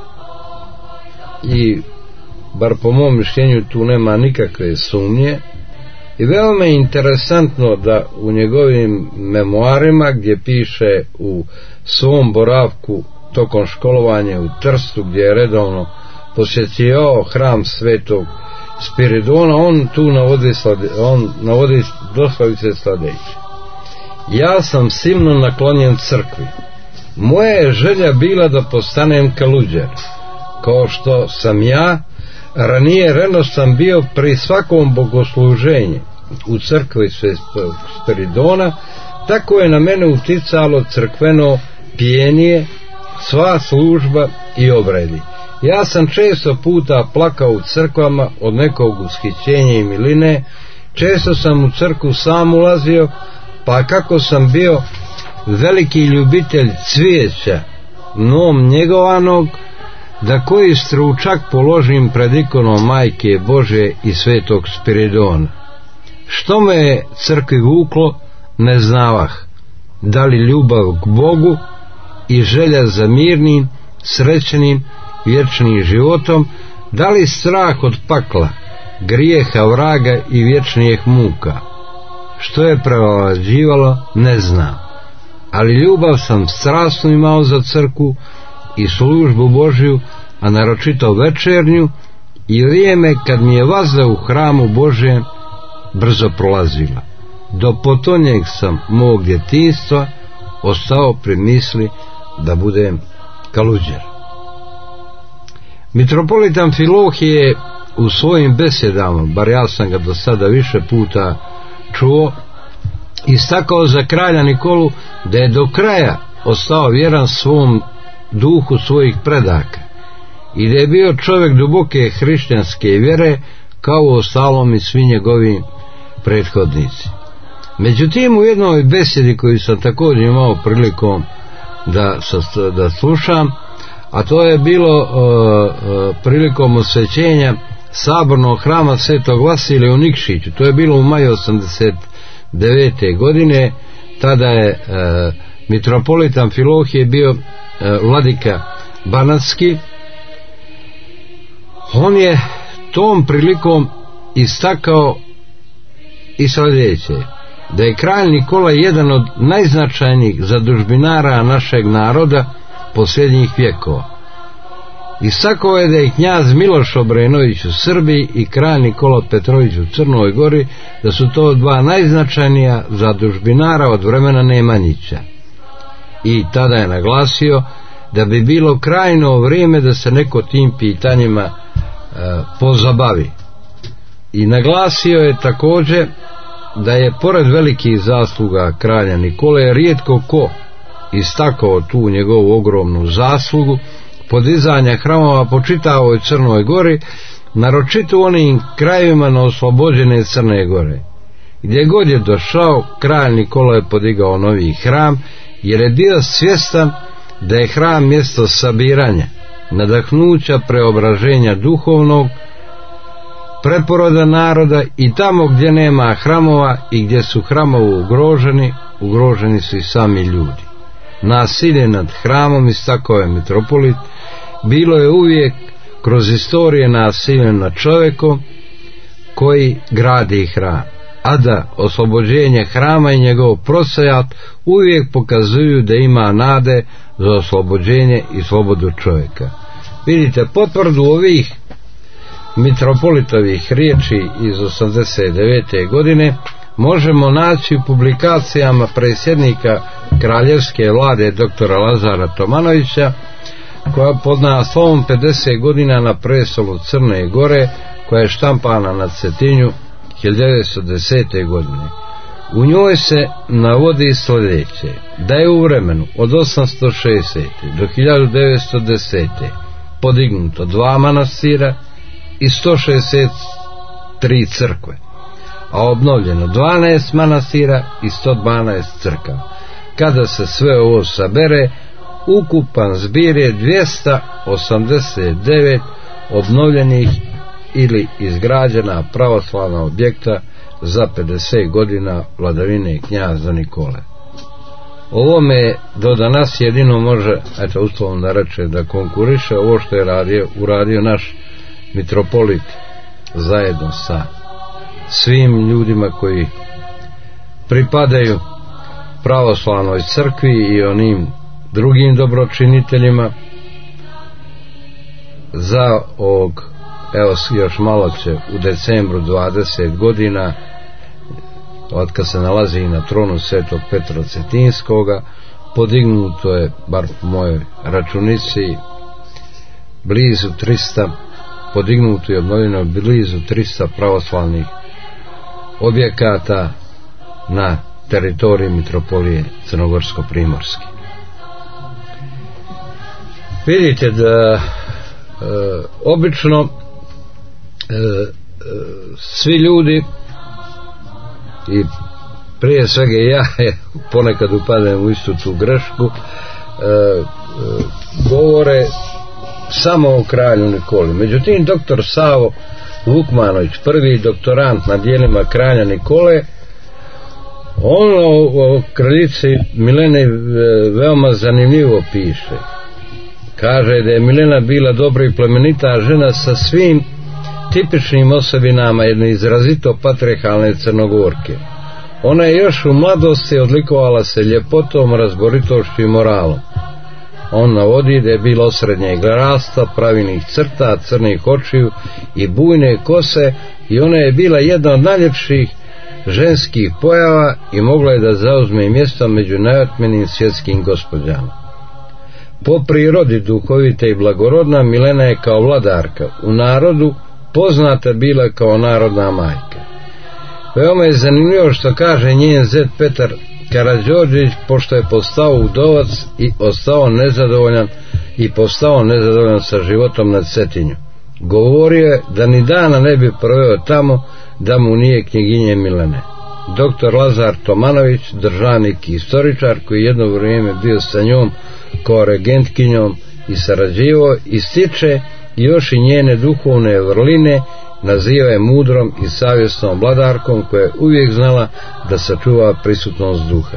i, bar po mom mišljenju, tu nema nikakve sumnje, i veoma je interesantno da u njegovim memoarima, gdje piše u svom boravku tokom školovanja u Trstu, gdje je redovno posjećivao hram Svetog Spiridona, on tu navodi, slade, on navodi doslovice sljedeće: ja sam silno naklonjen crkvi. Moja je želja bila da postanem kaluđer, kao što sam ja ranije reno sam bio pri svakom bogosluženju u crkvi Svetog Spiridona, tako je na mene uticalo crkveno pjenije, sva služba i obredi. Ja sam često puta plakao u crkvama od nekog ushićenja i miline, često sam u crkvu sam ulazio, pa kako sam bio veliki ljubitelj cvijeća nom njegovanog, da koji stručak položim pred ikonom Majke Bože i Svetog Spiridona. Što me je crkvi vuklo, ne znavah, da li ljubav k Bogu i želja za mirnim, srećnim, vječnim životom, da li strah od pakla, grijeha, vraga i vječnijih muka. Što je prevlađivalo, ne znam, ali ljubav sam strasnu imao za crkvu i službu Božju, a naročito večernju, i vrijeme kad mi je vazda u hramu Božjem brzo prolazila. Do potonjeg sam mog djetinjstva ostao pri misli da budem kaluđer. Mitropolit Amfilohije u svojim besedama, bar ja sam ga do sada više puta čuo, istakao za kralja Nikolu da je do kraja ostao vjeran svom duhu svojih predaka i da je bio čovjek duboke hrišćanske vjere, kao u ostalom i svi njegovi prethodnici. Međutim, u jednoj besedi koju sam također imao prilikom da, da slušam, a to je bilo uh, uh, prilikom osvećenja sabornog hrama Svetog Vasilija u Nikšiću. To je bilo u maju osamdeset devete. godine. Tada je uh, mitropolit Amfilohije bio uh, vladika Banatski. On je tom prilikom istakao i sljedeće: da je kralj Nikola jedan od najznačajnijih zadužbinara našeg naroda posljednjih vjekova. Istakao je da je knjaz Miloš Obrenović u Srbiji i kralj Nikola Petrović u Crnoj Gori, da su to dva najznačajnija zadužbinara od vremena Nemanjića. I tada je naglasio da bi bilo krajno vrijeme da se neko tim pitanjima e, pozabavi. I naglasio je također da je pored velikih zasluga kralja Nikole rijetko ko istakao tu njegovu ogromnu zaslugu podizanja hramova po čitavoj Crnoj Gori, naročito u onim krajevima na oslobođene Crne Gore. Gdje god je došao, kralj Nikola je podigao novi hram, jer je bio svjestan da je hram mjesto sabiranja, nadahnuća, preobraženja duhovnog, preporoda naroda, i tamo gdje nema hramova i gdje su hramovi ugroženi, ugroženi su i sami ljudi. Nasilje nad hramom, istakao je mitropolit, bilo je uvijek kroz istorije nasilje nad čovjekom koji gradi hram, a da oslobođenje hrama i njegov prosajat uvijek pokazuju da ima nade za oslobođenje i slobodu čovjeka. Vidite, potvrdu ovih mitropolitovih riječi iz osamdeset devete. godine možemo naći u publikacijama predsjednika kraljevske vlade doktora Lazara Tomanovića, koja pod naslovom pedeset godina na prestolu Crne Gore, koja je štampana na Cetinju hiljadu devetsto desete. godine. U njoj se navodi sljedeće: da je u vremenu od osamsto šezdesete. do hiljadu devetsto desete. podignuto dva manastira i sto šezdeset tri crkve, a obnovljeno dvanaest manastira i sto dvanaest crkava. Kada se sve ovo sabere, ukupan zbir je dvjesto osamdeset devet obnovljenih ili izgrađena pravoslavna objekta za pedeset godina vladavine knjaza Nikole. Ovome do danas jedino može, eto uslovno da reče, da konkuriše ovo što je radio, uradio naš mitropolit zajedno sa svim ljudima koji pripadaju pravoslavnoj crkvi i onim drugim dobročiniteljima. Za ovog, evo još malo će u decembru dvadeset godina od kad se nalazi na tronu Svetog Petra Cetinskoga. Podignuto je, bar po mojoj računici, blizu trista, podignuto i obnovljeno blizu trista pravoslavnih objekata na teritoriji mitropolije Crnogorsko-Primorske. Vidite da e, obično e, e, svi ljudi, i prije svega ja ponekad upadnem u istu tu grešku, e, e, govore samo o kralju Nikoli. Međutim, doktor Savo Vukmanović, prvi doktorant na dijelima kralja Nikole, on o, o kraljici Mileni veoma zanimljivo piše. Kaže da je Milena bila dobra i plemenita žena sa svim tipičnim osobinama jedne izrazito patrijarhalne Crnogorke. Ona je još u mladosti odlikovala se ljepotom, razboritošću i moralom. On navodi da je bila srednjeg rasta, pravilnih crta, crnih očiju i bujne kose, i ona je bila jedna od najljepših ženskih pojava i mogla je da zauzme mjesto među najotmenim svjetskim gospođama. Po prirodi duhovita i blagorodna, Milena je kao vladarka u narodu poznata bila kao narodna majka. Veoma je zanimljivo što kaže njen zet Petar Karađorđević, pošto je postao udovac i ostao nezadovoljan i postao nezadovoljan sa životom na Cetinju. Govorio je da ni dana ne bi proveo tamo da mu nije knjiginje Milene. Doktor Lazar Tomanović, državnik i istoričar, koji jedno vrijeme bio sa njom kao regentkinjom i sarađivao, ističe još i njene duhovne vrline, naziva je mudrom i savjesnom vladarkom koja je uvijek znala da sačuva prisutnost duha.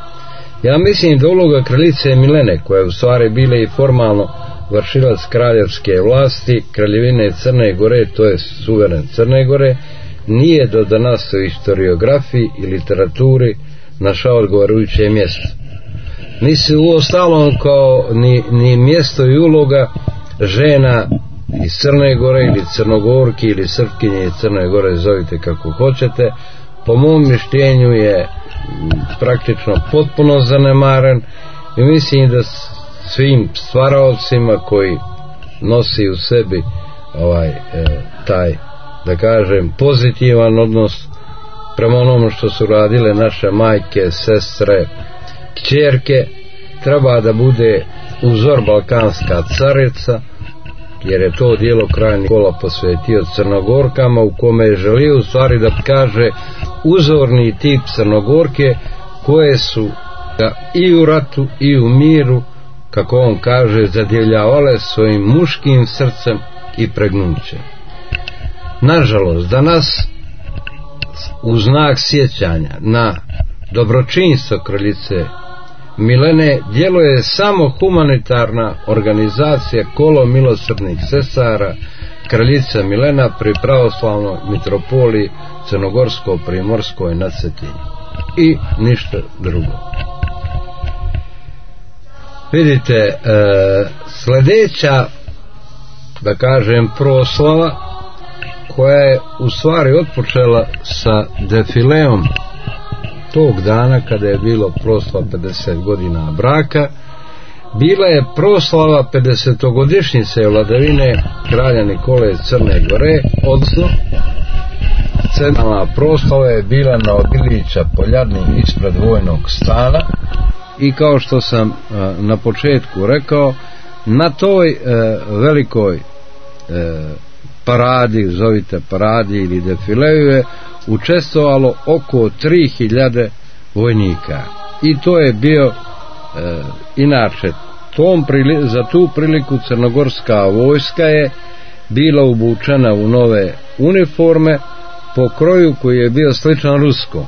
Ja mislim da uloga kraljice Milene, koja je u stvari bila i formalno vršilac kraljevske vlasti Kraljevine Crne Gore, to je suveren Crne Gore, nije do danas u historiografiji i literaturi našao odgovarajuće mjesto. Nisi uostalom kao ni, ni mjesto i uloga žena iz Crne Gore ili Crnogorki ili Srpkinje iz Crne Gore, zovite kako hoćete, po mom mišljenju je praktično potpuno zanemaren, i mislim da svim stvaraocima koji nosi u sebi ovaj e, taj, da kažem, pozitivan odnos prema onomu što su radile naše majke, sestre, kćerke, treba da bude uzor balkanska carica, jer je to djelo kralj Nikola posvetio Crnogorkama, u kome je želio u stvari da kaže uzorni tip Crnogorke koje su i u ratu i u miru, kako on kaže, zadivljavale svojim muškim srcem i pregnućem. Nažalost, danas u znak sjećanja na dobročinstvo kraljice Milene djeluje samo humanitarna organizacija Kolo milosrdnih sestara kraljica Milena pri pravoslavnoj mitropoliji Crnogorsko-Primorskoj na Cetinju, i ništa drugo. Vidite, e, sljedeća, da kažem, proslava koja je u stvari otpočela sa defileom tog dana kada je bilo proslava pedeset godina braka, bila je proslava pedesetogodišnjice vladavine kralja Nikole Crne Gore, odnosno centralna proslava je bila na Obilića Poljani ispred vojnog stana i kao što sam a, na početku rekao, na toj e, velikoj e, paradi, zovite paradi ili defileju, je učestvovalo oko tri hiljade vojnika i to je bio e, inače tom prili, za tu priliku crnogorska vojska je bila obučena u nove uniforme po kroju koji je bio sličan ruskom.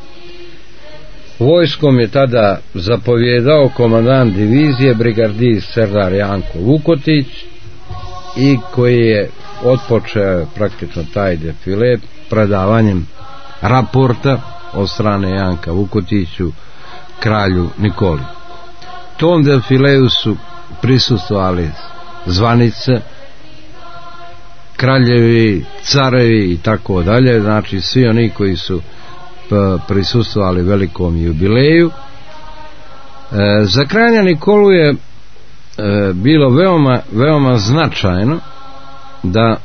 Vojskom je tada zapovjedao komandant divizije brigadir Serdar Janko Vukotić i koji je otpočeo praktično taj defile predavanjem raporta od strane Janka Vukotiću kralju Nikoli. Tom defileju su prisustvovali zvanice, kraljevi, carevi i tako dalje, znači svi oni koji su prisustvovali velikom jubileju. E, za kralja Nikolu je e, bilo veoma, veoma značajno da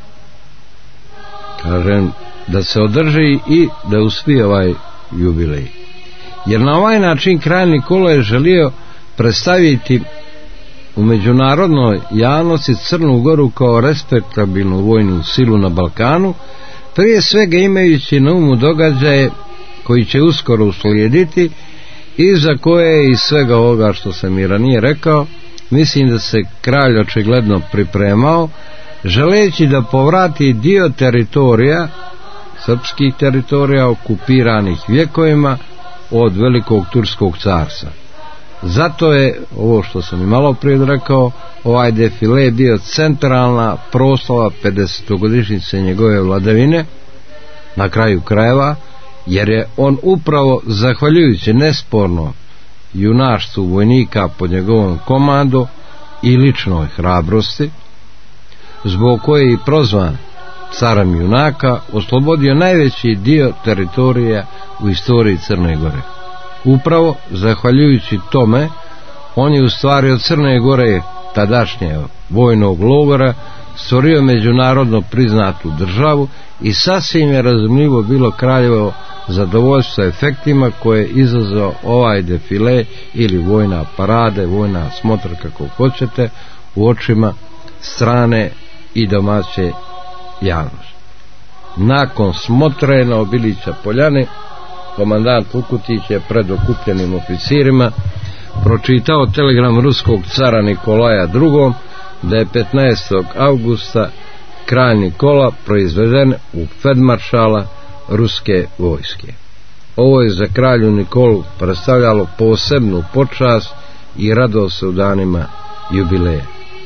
kažem, da se održi i da uspije ovaj jubilej. Jer na ovaj način kralj Nikola je želio predstaviti u međunarodnoj javnosti Crnu Goru kao respektabilnu vojnu silu na Balkanu, prije svega imajući na umu događaje koji će uskoro uslijediti i za koje iz svega ovoga što sam i ranije rekao, mislim da se kralj očigledno pripremao, želeći da povrati dio teritorija, srpskih teritorija okupiranih vjekovima od velikog turskog carstva. Zato je, ovo što sam i malo prije rekao, ovaj defile bio centralna proslava pedesetogodišnjice njegove vladavine, na kraju krajeva, jer je on upravo zahvaljujući nesporno junaštvu vojnika pod njegovom komandom i ličnoj hrabrosti, zbog koje je i prozvan carem junaka, oslobodio najveći dio teritorija u istoriji Crne Gore. Upravo zahvaljujući tome on je u stvari od Crne Gore, tadašnje vojnog logora, stvorio međunarodno priznatu državu i sasvim je razumljivo bilo kraljevo zadovoljstvo efektima koje je izazvao ovaj defile ili vojna parade, vojna smotra, kako hoćete, u očima strane i domaće javnosti. Nakon smotre na Obilića Poljani, komandant Vukotić je pred okupljenim oficirima pročitao telegram ruskog cara Nikolaja drugog da je petnaestog avgusta kralj Nikola proizveden u feldmaršala ruske vojske. Ovo je za kralju Nikolu predstavljalo posebnu počast i radost u danima jubileja.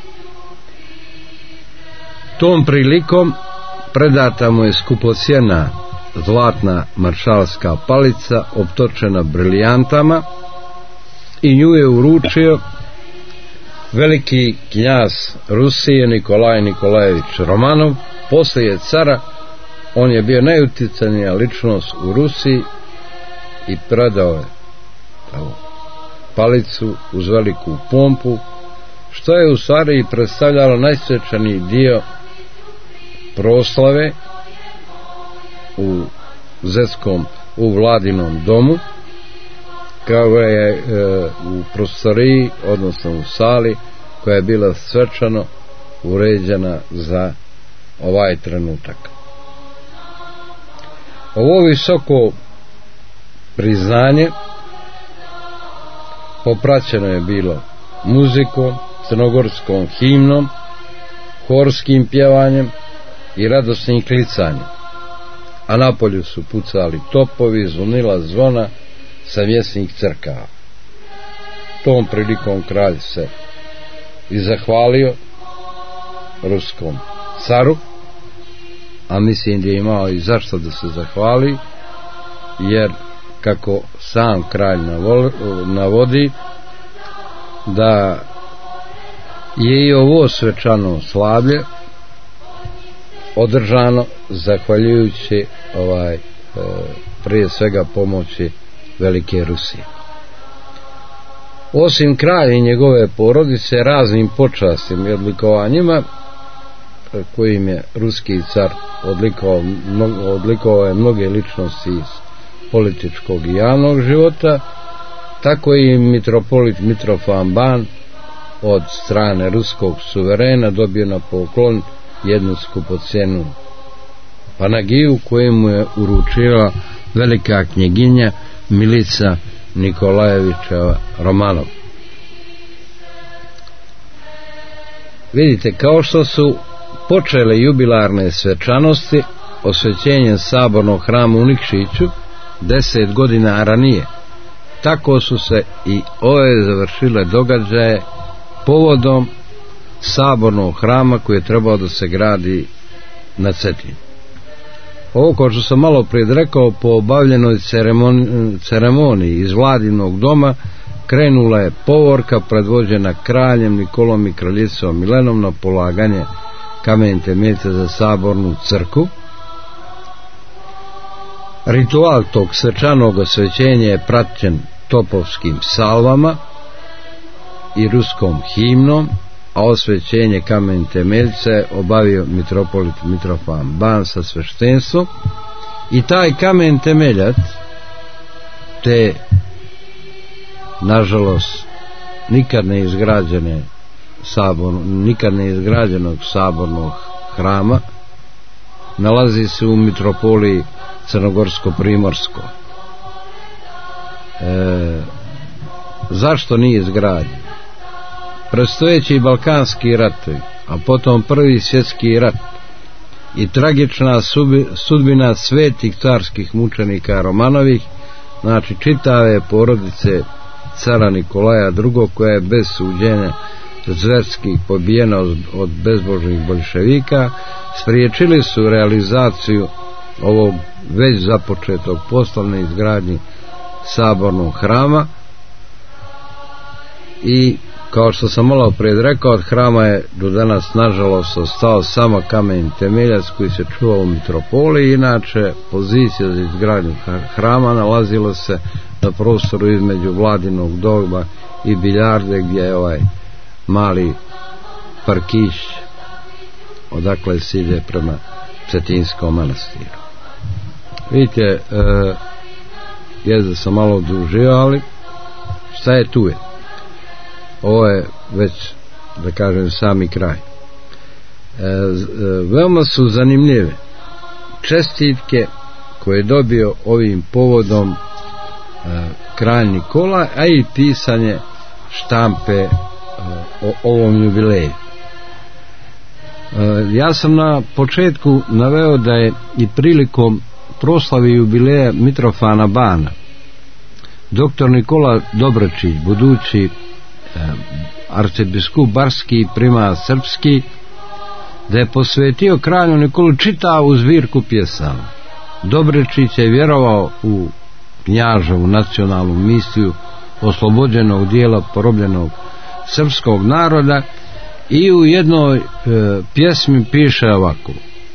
Tom prilikom predata mu je skupocjena zlatna maršalska palica optočena brilijantama i nju je uručio veliki knjaz Rusije Nikolaj Nikolajević Romanov. Poslije cara on je bio najutjecajnija ličnost u Rusiji i predao je palicu uz veliku pompu, što je u stvari predstavljalo najsvečaniji dio proslave u Zetskom, u Vladinom domu, kao je e, u prostoriji, odnosno u sali koja je bila svečano uređena za ovaj trenutak. Ovo visoko priznanje popraćeno je bilo muzikom, crnogorskom himnom, horskim pjevanjem i radosnim klicanjem, a napolju su pucali topovi, zvonila zvona sa mjesnih crkava. Tom prilikom kralj se i zahvalio ruskom caru, a mislim da je imao i zašto da se zahvali, jer kako sam kralj navodi, da je i ovo svečano slavlje održano zahvaljujući ovaj e, prije svega pomoći Velike Rusije. Osim kralja i njegove porodice raznim počastima i odlikovanjima kojim je ruski car odlikovao, odlikovao je mnoge ličnosti iz političkog i javnog života, tako i mitropolit Mitrofan Ban od strane ruskog suverena dobio na poklon jednu skupocjenu panagiju koju mu je uručila velika knjeginja Milica Nikolajevića Romanov. Vidite, kao što su počele jubilarne svečanosti osvećenjem sabornog hrama u Nikšiću deset godina ranije, tako su se i ove završile događaje povodom sabornog hrama koji je trebao da se gradi na Cetini. Ovo, kao što sam malo prije rekao, po obavljenoj ceremoniji, ceremoniji iz Vladinog doma krenula je povorka predvođena kraljem Nikolom i kraljicom Milenom na polaganje kamen temeljca za sabornu crkvu. Ritual tog svečanog osvećenja je praćen topovskim salvama i ruskom himnom, a osvećenje kamen temeljca je obavio mitropolit Mitrofan Ban sa sveštenstvom. I taj kamen temeljac te nažalost nikad ne izgrađene sabor, nikad ne izgrađenog sabornog hrama nalazi se u mitropoliji Crnogorsko-Primorsko. E, zašto nije izgrađen? Predstojeći balkanski ratovi, a potom prvi svjetski rat i tragična sudbina svetih carskih mučenika Romanovih, znači čitave porodice cara Nikolaja drugog, koja je bez suđenja zverski pobijena od, od bezbožnih boljševika, spriječili su realizaciju ovog već započetog posla na izgradnji sabornog hrama. I kao što sam malo prije rekao, od hrama je do danas nažalost ostao samo kamen temeljac koji se čuva u mitropoliji. Inače, pozicija za izgradnju hrama nalazila se na prostoru između Vladinog doma i biljarde, gdje je ovaj mali parkić odakle se ide prema Cetinskom manastiru. Vidite, e, je da sam malo odužio, ali šta je tu je? Ovo je već, da kažem, sami kraj. E, veoma su zanimljive čestitke koje je dobio ovim povodom e, kralj Nikola, a i pisanje štampe e, o ovom jubileju. E, ja sam na početku naveo da je i prilikom proslavi jubileja Mitrofana Bana doktor Nikola Dobračić, budući arcibiskup barski i primas srpski, da je posvetio kralju Nikolu čitavu zbirku pjesama. Dobračić je vjerovao u knjaževu nacionalnu misiju oslobođenog dijela porobljenog srpskog naroda i u jednoj e, pjesmi piše ovako: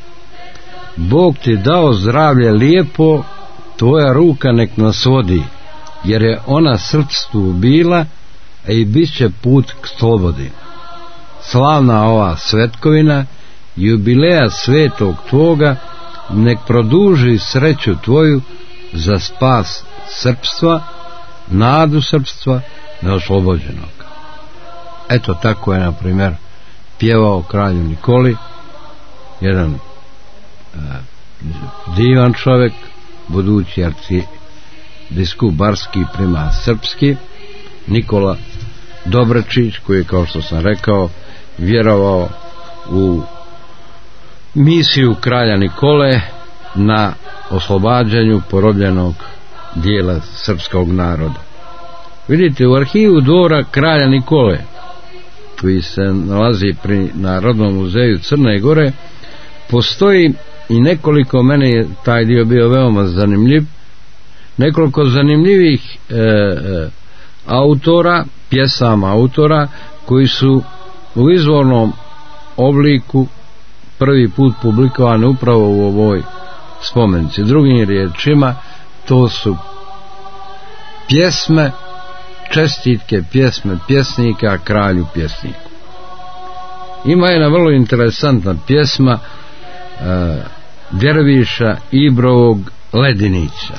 Bog ti dao zdravlje lijepo, tvoja ruka nek nas vodi, jer je ona srpstvu bila, a i bit će put k slobodi. Slavna ova svetkovina, jubileja svetog tvoga, nek produži sreću tvoju za spas srpstva, nadu srpstva neoslobođenog. Eto, tako je, na primjer, pjevao kralju Nikoli jedan e, divan čovjek, budući arcibiskup barski i primas srpski, Nikola Dobračić, koji je, kao što sam rekao, vjerovao u misiju kralja Nikole na oslobađanju porobljenog dijela srpskog naroda. Vidite, u arhivu dvora kralja Nikole, koji se nalazi pri Narodnom muzeju Crne Gore, postoji i nekoliko, meni je taj dio bio veoma zanimljiv, nekoliko zanimljivih e, e, autora, pjesama autora, koji su u izvornom obliku prvi put publikovani upravo u ovoj spomenici. Drugim riječima, to su pjesme, čestitke pjesme pjesnika kralju pjesniku. Ima jedna vrlo interesantna pjesma e, derviša Ibrovog Ledinića.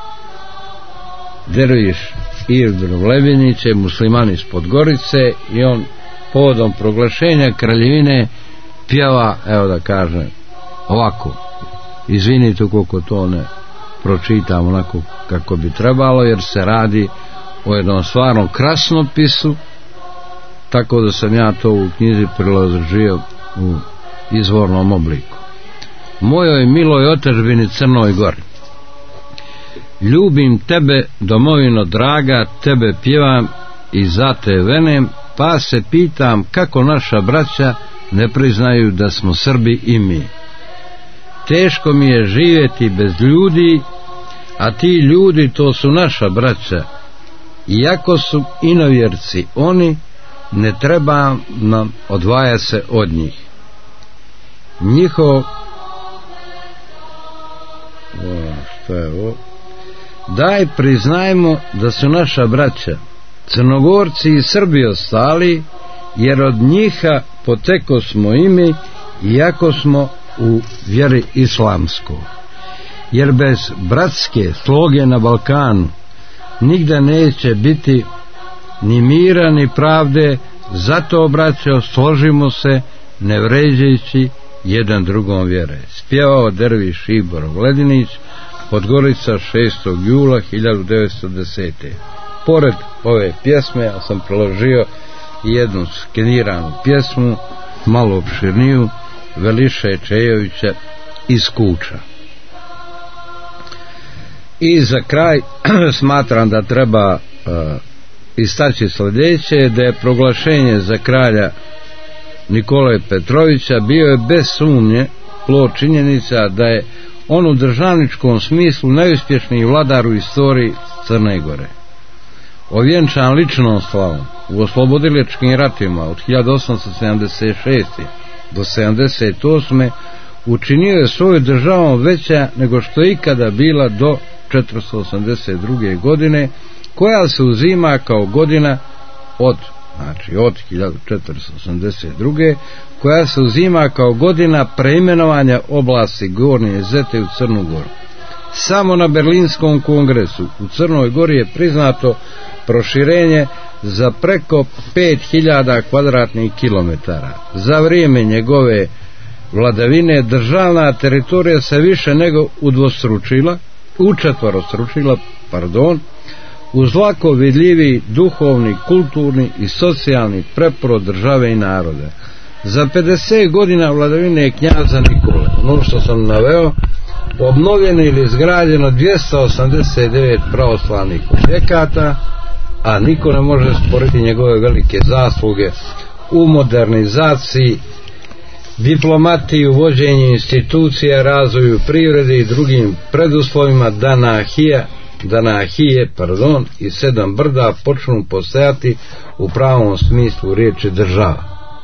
Derviš Ibrov Ledinić je musliman iz Podgorice i on povodom proglašenja kraljevine pjeva, evo da kažem ovako, izvinite koliko to ne pročitam onako kako bi trebalo, jer se radi o jednom stvarnom krasnopisu, tako da sam ja to u knjizi priložio u izvornom obliku. Mojoj miloj otadžbini Crnoj Gori, ljubim tebe, domovino draga, tebe pjevam i za te venem, pa se pitam kako naša braća ne priznaju da smo Srbi i mi. Teško mi je živjeti bez ljudi, a ti ljudi to su naša braća, iako su inovjerci oni, ne treba nam odvaja se od njih. Njihov o, što je ovo? Daj priznajmo da su naša braća Crnogorci i Srbi ostali, jer od njiha poteko smo i mi, iako smo u vjeri islamskoj. Jer bez bratske sloge na Balkanu nigde neće biti ni mira ni pravde, zato, braćo, složimo se ne vređajući jedan drugom vjere. Spjevao derviš Ibrov Ledinić, Podgorica, šestog jula hiljadu devetsto desete. Pored ove pjesme ja sam preložio jednu skeniranu pjesmu, malo opširniju, Veliše Čejovića iz Kuča. I za kraj smatram da treba uh, istaći sljedeće, da je proglašenje za kralja Nikole Petrovića bio je bez sumnje plod činjenica da je on u državničkom smislu najuspješniji vladar u istoriji Crne Gore. Ovjenčan ličnom slavom u oslobodilačkim ratima od hiljadu osamsto sedamdeset šeste do sedamdeset osme učinio je svoju državu veća nego što je ikada bila do četiristo osamdeset druge godine, koja se uzima kao godina od, znači od hiljadu četiristo osamdeset druge koja se uzima kao godina preimenovanja oblasti Gornje Zete u Crnu Goru. Samo na Berlinskom kongresu u Crnoj Gori je priznato proširenje za preko pet hiljada kvadratnih kilometara. Za vrijeme njegove vladavine državna teritorija se više nego udvostručila, učetvorostručila, pardon, uz lako vidljivi duhovni, kulturni i socijalni preporod države i naroda. Za pedeset godina vladavine knjaza Nikole, ono što sam naveo, obnovljeno ili izgrađeno dvjesto osamdeset devet pravoslavnih objekata, a niko ne može sporiti njegove velike zasluge u modernizaciji, diplomatiji, uvođenju institucija, razvoju privrede i drugim preduslovima da Nahija, da Nahije, pardon, i sedam brda počnu postojati u pravom smislu riječi država.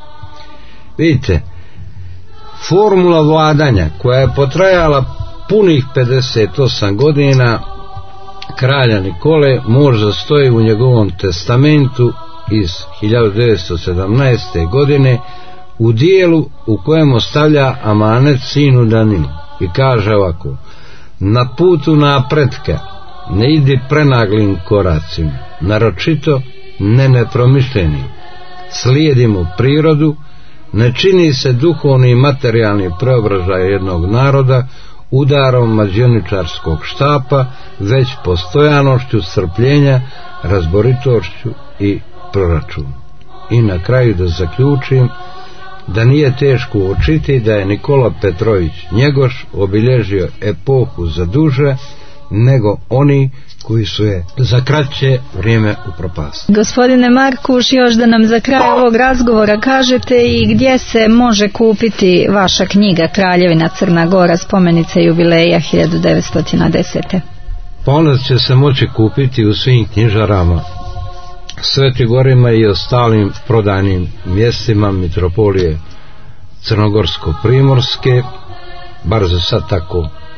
Vidite, formula vladanja koja je potrajala punih pedeset osam godina kralja Nikole možda stoji u njegovom testamentu iz hiljadu devetsto sedamnaeste godine u dijelu u kojem ostavlja amanet sinu Danilu i kaže ovako: na putu napretka ne idi prenaglim koracima, naročito ne nepromišljenim, slijedimo prirodu, ne čini se duhovni i materijalni preobražaj jednog naroda udarom mađioničarskog štapa, već postojanošću strpljenja, razboritošću i proračunu. I na kraju da zaključim da nije teško uočiti da je Nikola Petrović Njegoš obilježio epohu za duže nego oni koji su je za kraće vrijeme upropastili. Gospodine Markuš, još da nam za kraj ovog razgovora kažete i gdje se može kupiti vaša knjiga Kraljevina Crna Gora, spomenica jubileja hiljadu devetsto desete. Pa ona će se moći kupiti u svim knjižarama, Svetigorima i ostalim prodajnim mjestima mitropolije Crnogorsko-Primorske, bar za sad tako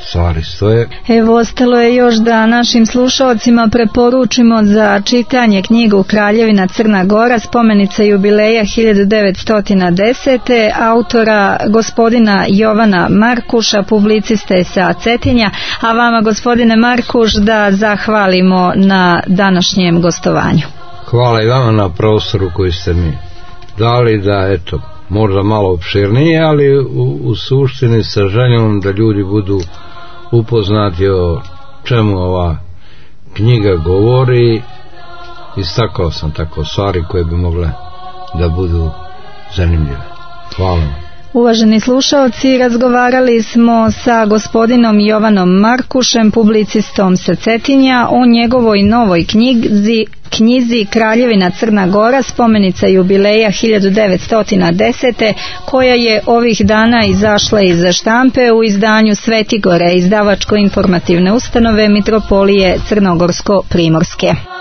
stvari stoje. Evo, ostalo je još da našim slušalcima preporučimo za čitanje knjigu Kraljevina Crna Gora, spomenica jubileja hiljadu devetsto desete. autora gospodina Jovana Markuša, publiciste sa Cetinja, a vama, gospodine Markuš, da zahvalimo na današnjem gostovanju. Hvala i vama na prostoru koji ste mi dali, da eto, možda malo opširnije, ali u, u suštini sa željom da ljudi budu upoznati o čemu ova knjiga govori. Istakao sam tako stvari koje bi mogle da budu zanimljive. Hvala vam. Uvaženi slušalci, razgovarali smo sa gospodinom Jovanom Markušem, publicistom sa Cetinja, o njegovoj novoj knjizi, knjizi Kraljevina Crna Gora, spomenica jubileja hiljadu devetsto desete. koja je ovih dana izašla iz štampe u izdanju Svetigore, izdavačko-informativne ustanove Mitropolije Crnogorsko-Primorske.